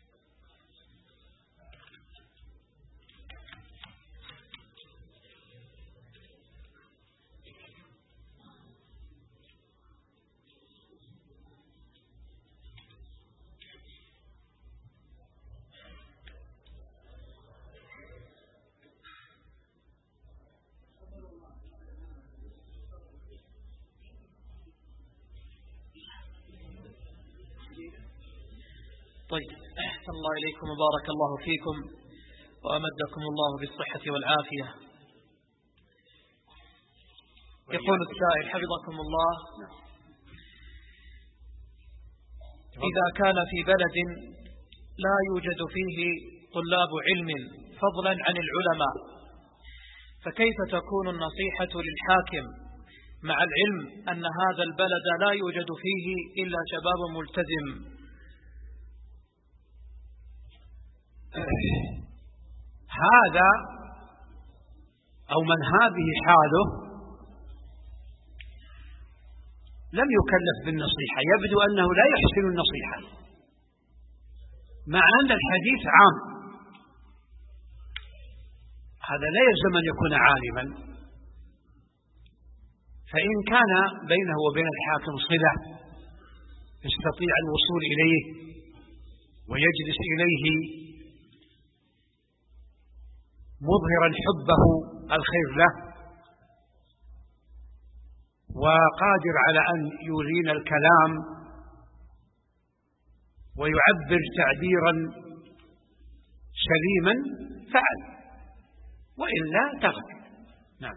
طيب، أحسن الله إليكم وبارك الله فيكم وأمدكم الله بالصحة والعافية. يقول السائل حفظكم الله: إذا كان في بلد لا يوجد فيه طلاب علم فضلا عن العلماء، فكيف تكون النصيحة للحاكم مع العلم أن هذا البلد لا يوجد فيه إلا شباب ملتزم؟ هذا أو من هذه حاله لم يكلف بالنصيحة، يبدو أنه لا يحسن النصيحة، مع أن الحديث عام. هذا لا يلزم أن يكون عالما، فإن كان بينه وبين الحاكم صلة يستطيع الوصول إليه ويجلس إليه مظهرا حبه الخير له وقادر على أن يلين الكلام ويعبر تعبيرا سليما فعل، وإلا تغل. نعم.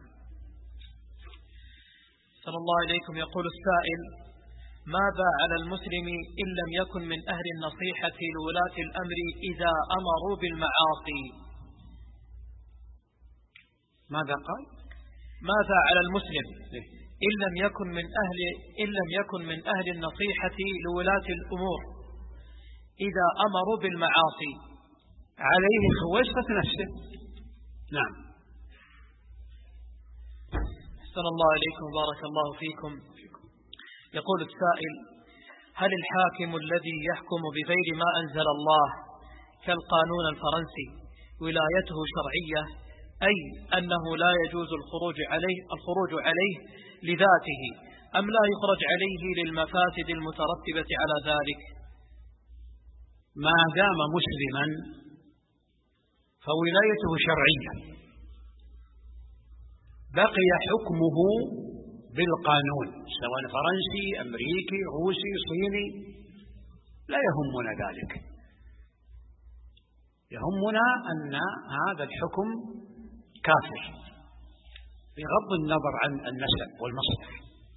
صلى الله عليكم. يقول السائل: ماذا على المسلم إن لم يكن من أهل النصيحة لولاة الأمر إذا أمروا بالمعاصي؟ ماذا قال؟ ماذا على المسلم إن لم يكن من أهل إن لم يكن من أهل النصيحة لولاة الأمور إذا أمروا بالمعاصي؟ عليه خويصة نفسه. نعم. أحسن الله عليكم وبارك الله فيكم. يقول السائل: هل الحاكم الذي يحكم بغير ما أنزل الله كالقانون الفرنسي ولايته شرعية، أي أنه لا يجوز الخروج عليه الخروج عليه لذاته، أم لا يخرج عليه للمفاسد المترتبة على ذلك؟ ما دام مسلما فولايته شرعية، بقي حكمه بالقانون سواء فرنسي أمريكي روسي صيني، لا يهمنا ذلك. يهمنا أن هذا الحكم كافر بغض النظر عن النسب والمصدر.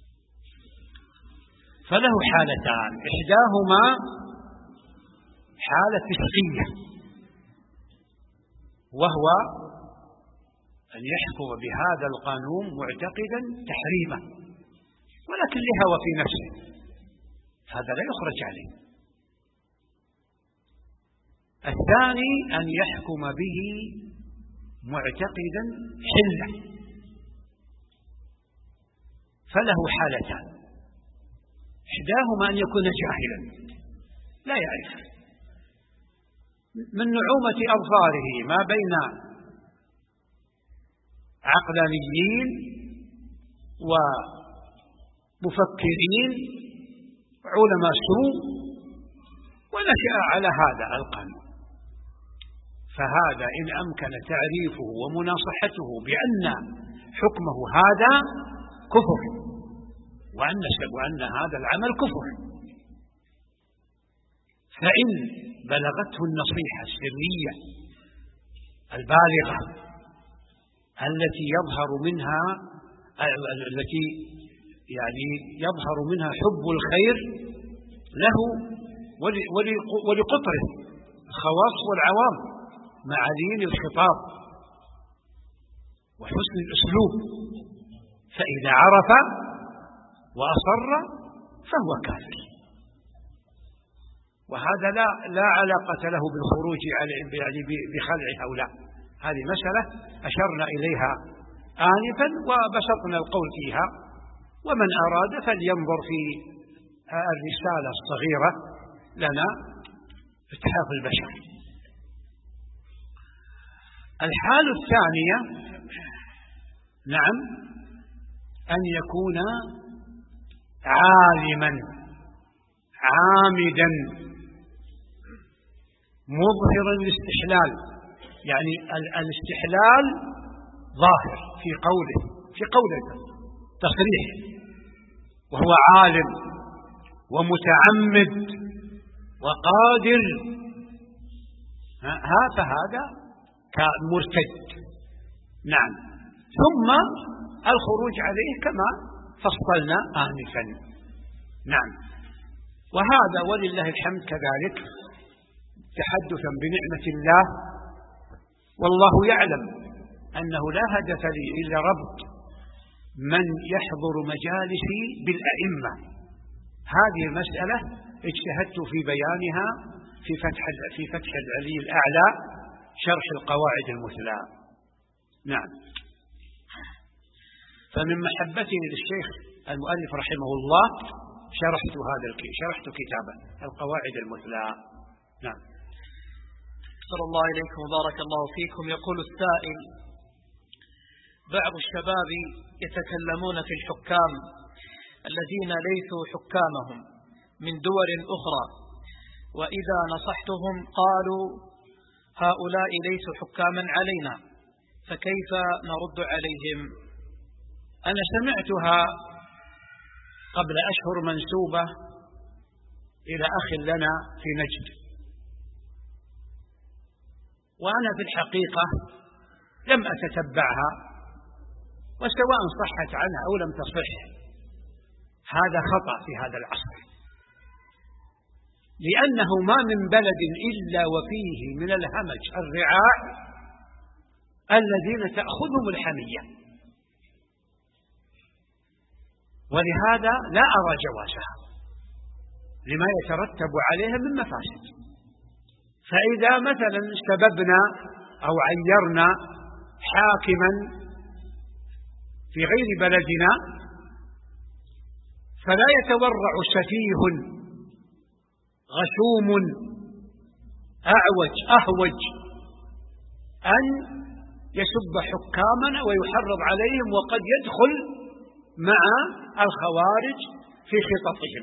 فله حالتان، إحداهما حالة فسقية، وهو أن يحكم بهذا القانون معتقدا تحريمه ولكن لهوى في نفسه، هذا لا يخرج عليه. الثاني أن يحكم به معتقدا حله، فله حالتان: إحداهما أن يكون جاهلا لا يعرف من نعومة أظفاره ما بين عقلانيين ومفكرين علماء سوء ونشأ على هذا القانون، فهذا إن أمكن تعريفه ومناصحته بأن حكمه هذا كفر وأن وأن هذا العمل كفر، فإن بلغته النصيحة السرية البالغة التي يظهر منها التي يعني يظهر منها حب الخير له ولقطره الخواص والعوام مع لين الخطاب وحسن الأسلوب، فإذا عرف وأصر فهو كافر، وهذا لا لا علاقة له بالخروج يعني بخلع هؤلاء. هذه مسألة أشرنا إليها آنفا وبسطنا القول فيها، ومن أراد فلينظر في الرسالة الصغيرة لنا اتحاف البشر. الحال الثانية نعم أن يكون عالما عامدا مظهرا للاستحلال، يعني الاستحلال ظاهر في قوله في قوله تصريح، وهو عالم ومتعمد وقادر، فهذا كمرتد. نعم. ثم الخروج عليه كما فصلنا آنفا. نعم. وهذا ولله الحمد كذلك تحدثا بنعمة الله، والله يعلم أنه لا هدف لي إلا ربط من يحضر مجالسي بالأئمة. هذه المسألة اجتهدت في بيانها في فتح في فتح العلي الأعلى شرح القواعد المثلى. نعم. فمن محبتي للشيخ المؤلف رحمه الله شرحت هذا شرحت كتابه القواعد المثلى. نعم. صلى الله عليكم وبارك الله فيكم. يقول السائل: بعض الشباب يتكلمون في الحكام الذين ليسوا حكامهم من دول أخرى، وإذا نصحتهم قالوا هؤلاء ليسوا حكاما علينا، فكيف نرد عليهم؟ أنا سمعتها قبل أشهر منسوبة إلى أخ لنا في نجد، وأنا في الحقيقة لم أتتبعها، وسواء صحت عنها أو لم تصح هذا خطأ في هذا العصر، لأنه ما من بلد إلا وفيه من الهمج الرعاع الذين تأخذهم الحمية، ولهذا لا أرى جوازها لما يترتب عليها من مفاسد. فإذا مثلا سببنا أو عيرنا حاكما في غير بلدنا فلا يتورع سفيه غشوم أعوج أهوج أن يسب حكامنا ويحرض عليهم، وقد يدخل مع الخوارج في خططهم،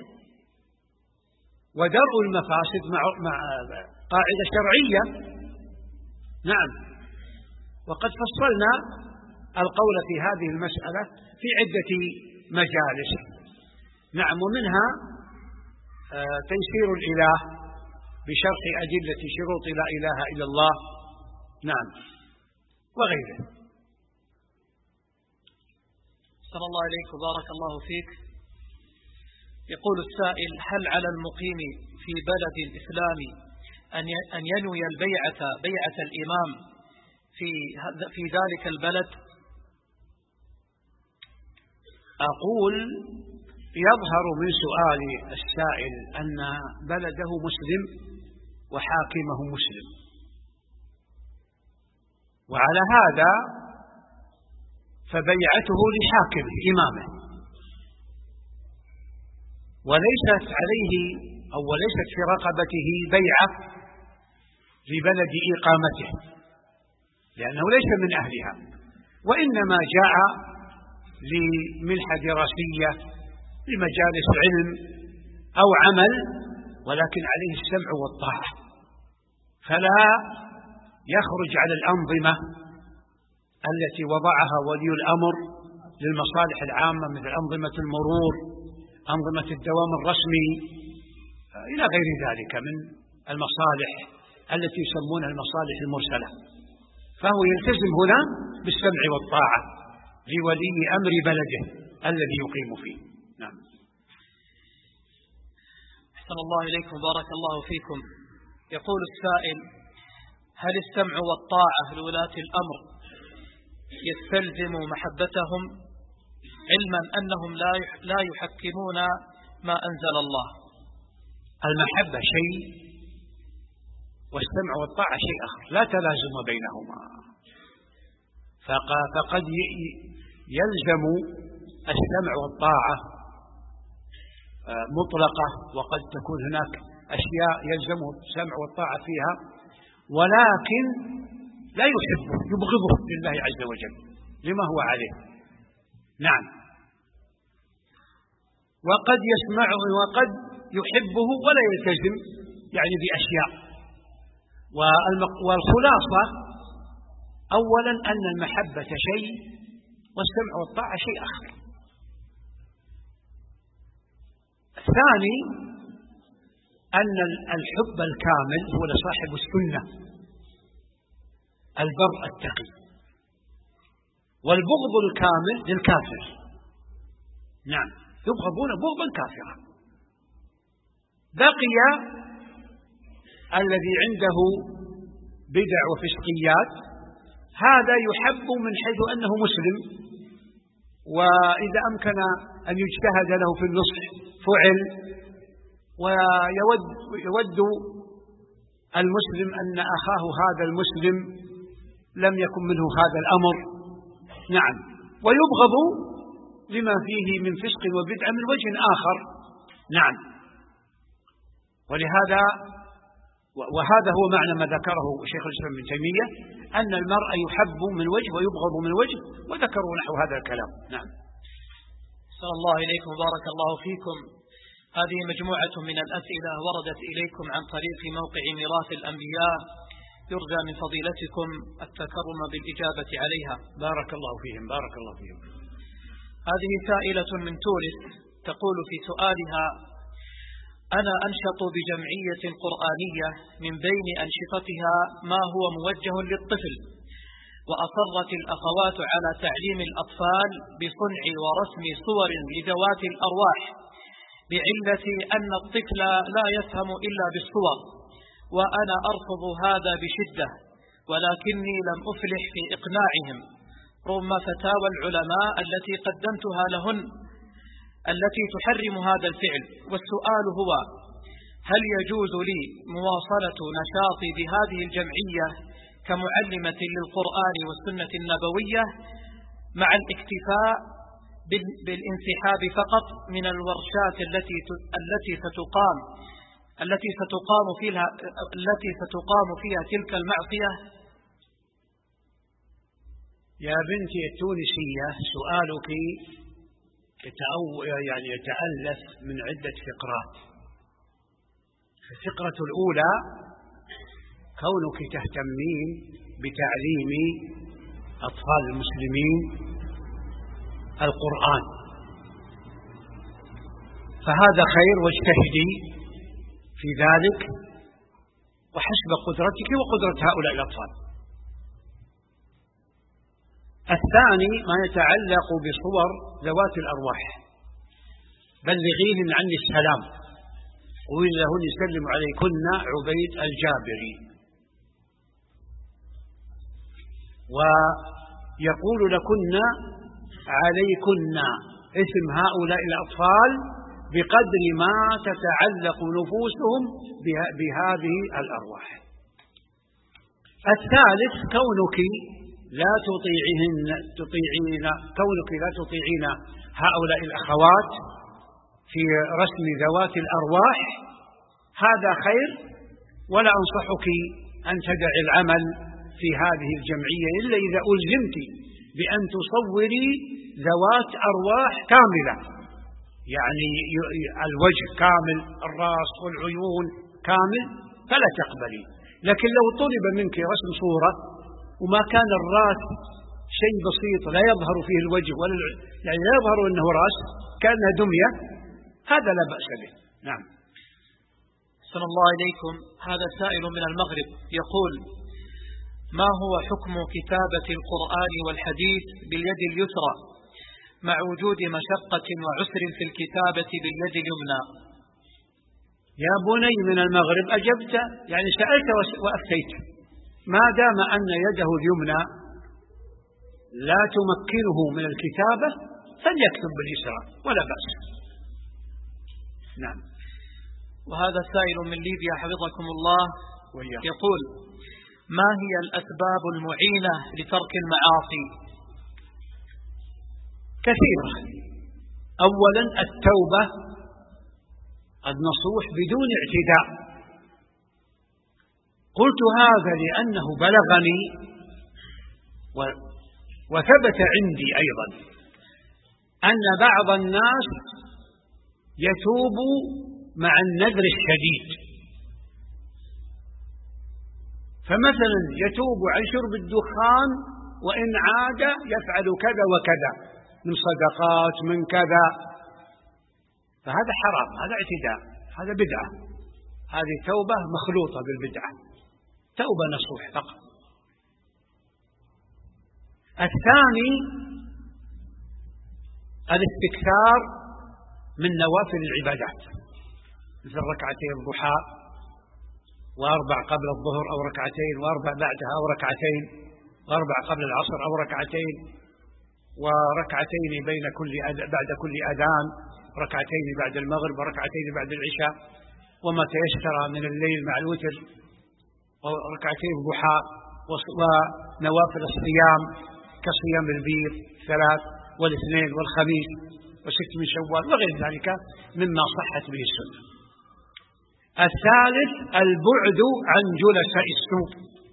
ودرء المفاسد مع مع قاعدة شرعية. نعم. وقد فصلنا القول في هذه المسألة في عدة مجالس. نعم. ومنها تيسير الإله بشرح أدلة شروط لا إله إلا الله. نعم. وغيره. صلى الله عليك وبارك الله فيك. يقول السائل: هل على المقيم في بلد إسلامي أن ينوي البيعة بيعة الإمام في في ذلك البلد؟ أقول يظهر من سؤال السائل أن بلده مسلم وحاكمه مسلم، وعلى هذا فبيعته لحاكمه إمامه، وليست عليه أو وليست في رقبته بيعة لبلد إقامته، لأنه ليس من أهلها، وإنما جاء لمنحة دراسية لمجالس علم أو عمل، ولكن عليه السمع والطاعة، فلا يخرج على الأنظمة التي وضعها ولي الأمر للمصالح العامة مثل أنظمة المرور، أنظمة الدوام الرسمي، إلى غير ذلك من المصالح التي يسمونها المصالح المرسلة، فهو يلتزم هنا بالسمع والطاعة لولي أمر بلده الذي يقيم فيه. نعم. أحسن الله إليكم، بارك الله فيكم. يقول السائل: هل السمع والطاعة لولاة الأمر يستلزم محبتهم علما أنهم لا يحكمون ما أنزل الله؟ المحبة شيء والسمع والطاعة شيء آخر، لا تلازم بينهما، فقد يلزم السمع والطاعة مطلقة، وقد تكون هناك أشياء يلزم السمع والطاعة فيها ولكن لا يحبه، يبغضه لله عز وجل لما هو عليه. نعم. وقد يسمعه وقد يحبه ولا يلتزم يعني بأشياء. والخلاصة أولا أن المحبة شيء والسمع والطاعة شيء آخر. الثاني أن الحب الكامل هو لصاحب السنة البر التقي، والبغض الكامل للكافر. نعم، يبغضون بغضا كافرا. بقي الذي عنده بدع وفسقيات، هذا يحب من حيث أنه مسلم، وإذا أمكن أن يجتهد له في النصح فعل، ويود يود المسلم أن أخاه هذا المسلم لم يكن منه هذا الأمر. نعم. ويبغض لما فيه من فسق وبدعة من وجه آخر. نعم. ولهذا وهذا هو معنى ما ذكره شيخ الإسلام ابن تيمية، أن المرء يحب من وجه ويبغض من وجه، وذكروا نحو هذا الكلام. نعم. صلى الله إليكم، بارك الله فيكم. هذه مجموعة من الأسئلة وردت إليكم عن طريق موقع ميراث الأنبياء، يرجى من فضيلتكم التكرم بالإجابة عليها. بارك الله فيهم، بارك الله فيهم. هذه سائلة من تونس تقول في سؤالها: أنا أنشط بجمعية قرآنية، من بين أنشطتها ما هو موجه للطفل، وأصرت الأخوات على تعليم الأطفال بصنع ورسم صور لذوات الأرواح، بعلة أن الطفل لا يفهم إلا بالصور، وأنا أرفض هذا بشدة، ولكني لم أفلح في إقناعهم رغم فتاوى العلماء التي قدمتها لهن التي تحرم هذا الفعل. والسؤال هو: هل يجوز لي مواصلة نشاطي بهذه الجمعية كمعلمة للقرآن والسنة النبوية مع الاكتفاء بالانسحاب فقط من الورشات التي التي ستقام التي ستقام فيها التي ستقام فيها تلك المعصية؟ يا بنتي التونسية، سؤالك يعني يتألف من عدة فقرات. الفقرة الأولى كونك تهتمين بتعليم أطفال المسلمين القرآن، فهذا خير، واجتهدي في ذلك وحسب قدرتك وقدرة هؤلاء الأطفال. الثاني ما يتعلق بصور ذوات الأرواح، بلغيهن عني السلام، قولي لهن يسلم عليكن عبيد الجابري. ويقول لكن عليكن اسم هؤلاء الأطفال بقدر ما تتعلق نفوسهم بهذه الأرواح. الثالث كونك لا تطيعهن تطيعين كونك لا تطيعين هؤلاء الأخوات في رسم ذوات الأرواح هذا خير، ولا أنصحك أن تدعي العمل في هذه الجمعية إلا إذا ألزمت بأن تصوري ذوات أرواح كاملة، يعني الوجه كامل، الرأس والعيون كامل، فلا تقبلي. لكن لو طلب منك رسم صورة وما كان الرأس شيء بسيط لا يظهر فيه الوجه ولا يعني لا يظهر أنه رأس، كأنها دمية، هذا لا بأس به. نعم. صلى الله عليكم. هذا سائل من المغرب يقول: ما هو حكم كتابة القرآن والحديث باليد اليسرى مع وجود مشقة وعسر في الكتابة باليد اليمنى؟ يا بني من المغرب أجبت، يعني سألت وأفتيت. ما دام أن يده اليمنى لا تمكنه من الكتابة فليكتب باليسرى ولا بأس. نعم. وهذا سائل من ليبيا حفظكم الله يقول: ما هي الأسباب المعينة لترك المعاصي؟ كثيرة. أولا التوبة النصوح بدون اعتداء. قلت هذا لأنه بلغني وثبت عندي أيضا أن بعض الناس يتوب مع النذر الشديد، فمثلا يتوب عن شرب الدخان وإن عاد يفعل كذا وكذا من صدقات من كذا، فهذا حرام، هذا اعتداء، هذا بدعة، هذه توبة مخلوطة بالبدعة، توبة نصوح فقط. الثاني الاستكثار من نوافل العبادات مثل ركعتي الضحى وأربع قبل الظهر أو ركعتين وأربع بعدها أو ركعتين وأربع قبل العصر أو ركعتين وركعتين بين كل بعد كل أذان، ركعتين بعد المغرب وركعتين بعد العشاء، وما تيسر من الليل مع الوتر، وركعتين الضحى، ونوافل الصيام كصيام البيض ثلاث والاثنين والخميس وست من شوال وغير ذلك مما صحت به السنة. الثالث البعد عن جلساء السوء.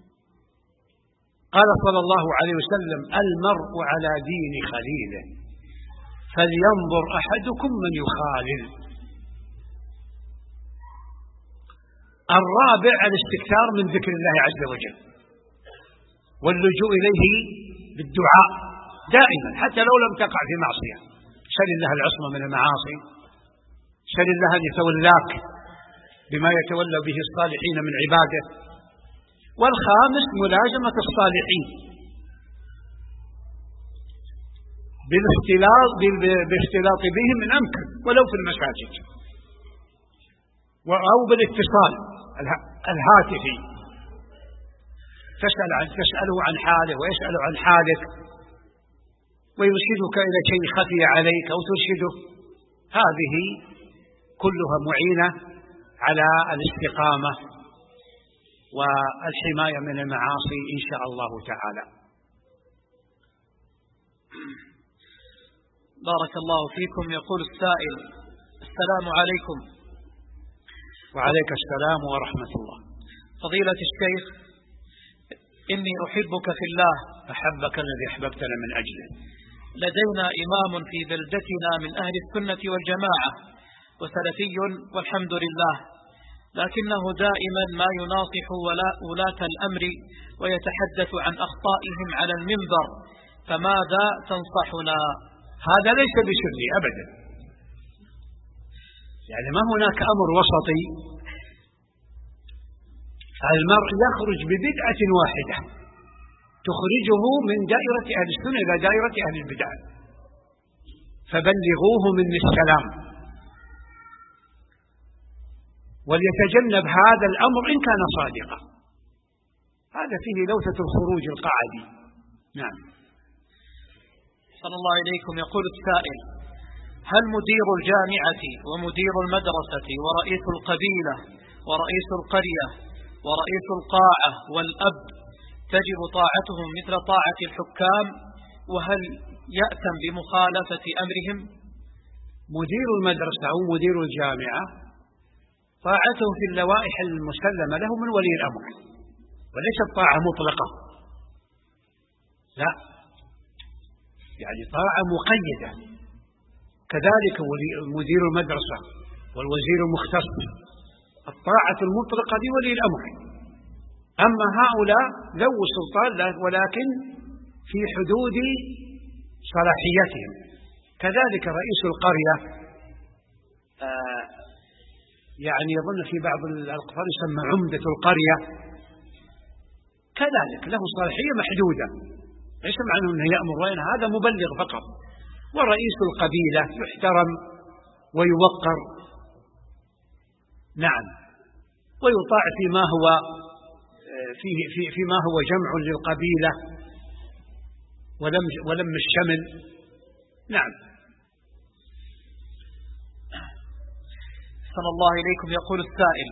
قال صلى الله عليه وسلم: المرء على دين خليله فلينظر أحدكم من يخالل. الرابع الاستكثار من ذكر الله عز وجل واللجوء إليه بالدعاء دائما حتى لو لم تقع في معصية. سل الله العصمة من المعاصي، سل الله أن يتولاك بما يتولى به الصالحين من عباده. والخامس ملازمة الصالحين بالاختلاط بالاختلاط بهم من أمكن ولو في المساجد، أو بالاتصال الهاتفي، تسأل عن تسأله عن حاله ويسأل عن حالك ويرشدك إلى شيء خفي عليك أو ترشده. هذه كلها معينة على الاستقامة والحماية من المعاصي إن شاء الله تعالى. بارك الله فيكم. يقول السائل: السلام عليكم. وعليك السلام ورحمة الله. فضيلة الشيخ، إني أحبك في الله، أحبك الذي أحببتنا من أجله. لدينا إمام في بلدتنا من أهل السنة والجماعة وسلفي والحمد لله، لكنه دائما ما يناصح ولاة الأمر ويتحدث عن أخطائهم على المنبر، فماذا تنصحنا؟ هذا ليس بسري أبدا، يعني ما هناك أمر وسطي. المرء يخرج ببدعة واحدة تخرجه من دائرة أهل السنة إلى دائرة أهل البدع، فبلغوه مني السلام، وليتجنب هذا الأمر إن كان صادقا. هذا فيه لوثة الخروج القعدي، نعم. صلى الله إليكم. يقول السائل: هل مدير الجامعة ومدير المدرسة ورئيس القبيلة ورئيس القرية ورئيس القاعة والأب تجب طاعتهم مثل طاعة الحكام؟ وهل يأتم بمخالفة أمرهم؟ مدير المدرسة أو مدير الجامعة طاعته في اللوائح المسلمة له من ولي الأمر، وليست طاعة مطلقة، لا، يعني طاعة مقيدة. كذلك مدير المدرسة والوزير المختص الطاعة المطلقة لولي الأمر. أما هؤلاء ذو السلطان ولكن في حدود صلاحيتهم. كذلك رئيس القرية آه يعني يظن في بعض الأقوال يسمى عمدة القرية، كذلك له صلاحية محدودة، ليس معنى أنه يأمر وينهى، هذا مبلغ فقط. ورئيس القبيلة يحترم ويوقر، نعم، ويطاع فيما هو فيه في فيما هو جمع للقبيلة ولم ولم الشمل، نعم. صلى الله إليكم. يقول السائل: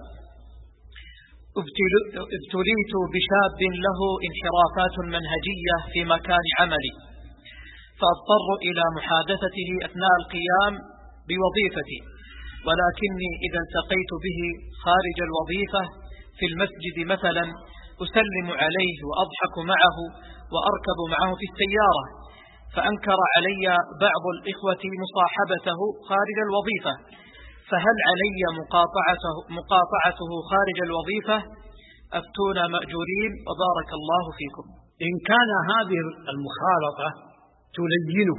ابتليت بشاب له انحرافات منهجية في مكان عملي، فأضطر إلى محادثته أثناء القيام بوظيفتي، ولكني إذا التقيت به خارج الوظيفة في المسجد مثلا أسلم عليه وأضحك معه وأركب معه في السيارة، فأنكر علي بعض الإخوة مصاحبته خارج الوظيفة، فهل علي مقاطعته, مقاطعته خارج الوظيفة؟ أفتونا مأجورين وبارك الله فيكم. إن كان هذه المخالطة تلينه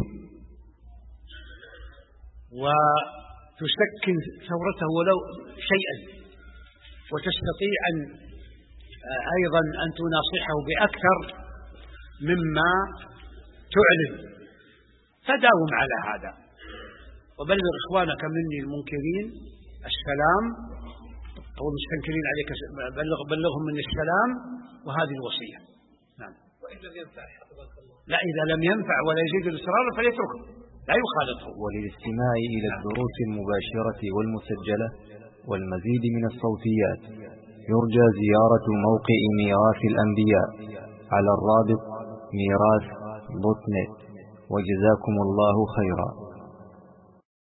وتسكن ثورته ولو شيئا، وتستطيع أن أيضا أن تناصحه بأكثر مما تعلن، فداوم على هذا، وبلغ إخوانك مني المنكرين السلام أو المستنكرين عليك، بلغ بلغهم من السلام، وهذه الوصية. نعم. وإذا لم ينفع حفظك الله. لا، إذا لم ينفع ولا يزيد الإصرار فليتركه، لا يخالطه. وللاستماع إلى الدروس المباشرة والمسجلة والمزيد من الصوتيات يرجى زيارة موقع ميراث الأنبياء على الرابط ميراث دوت نت. وجزاكم الله خيرا.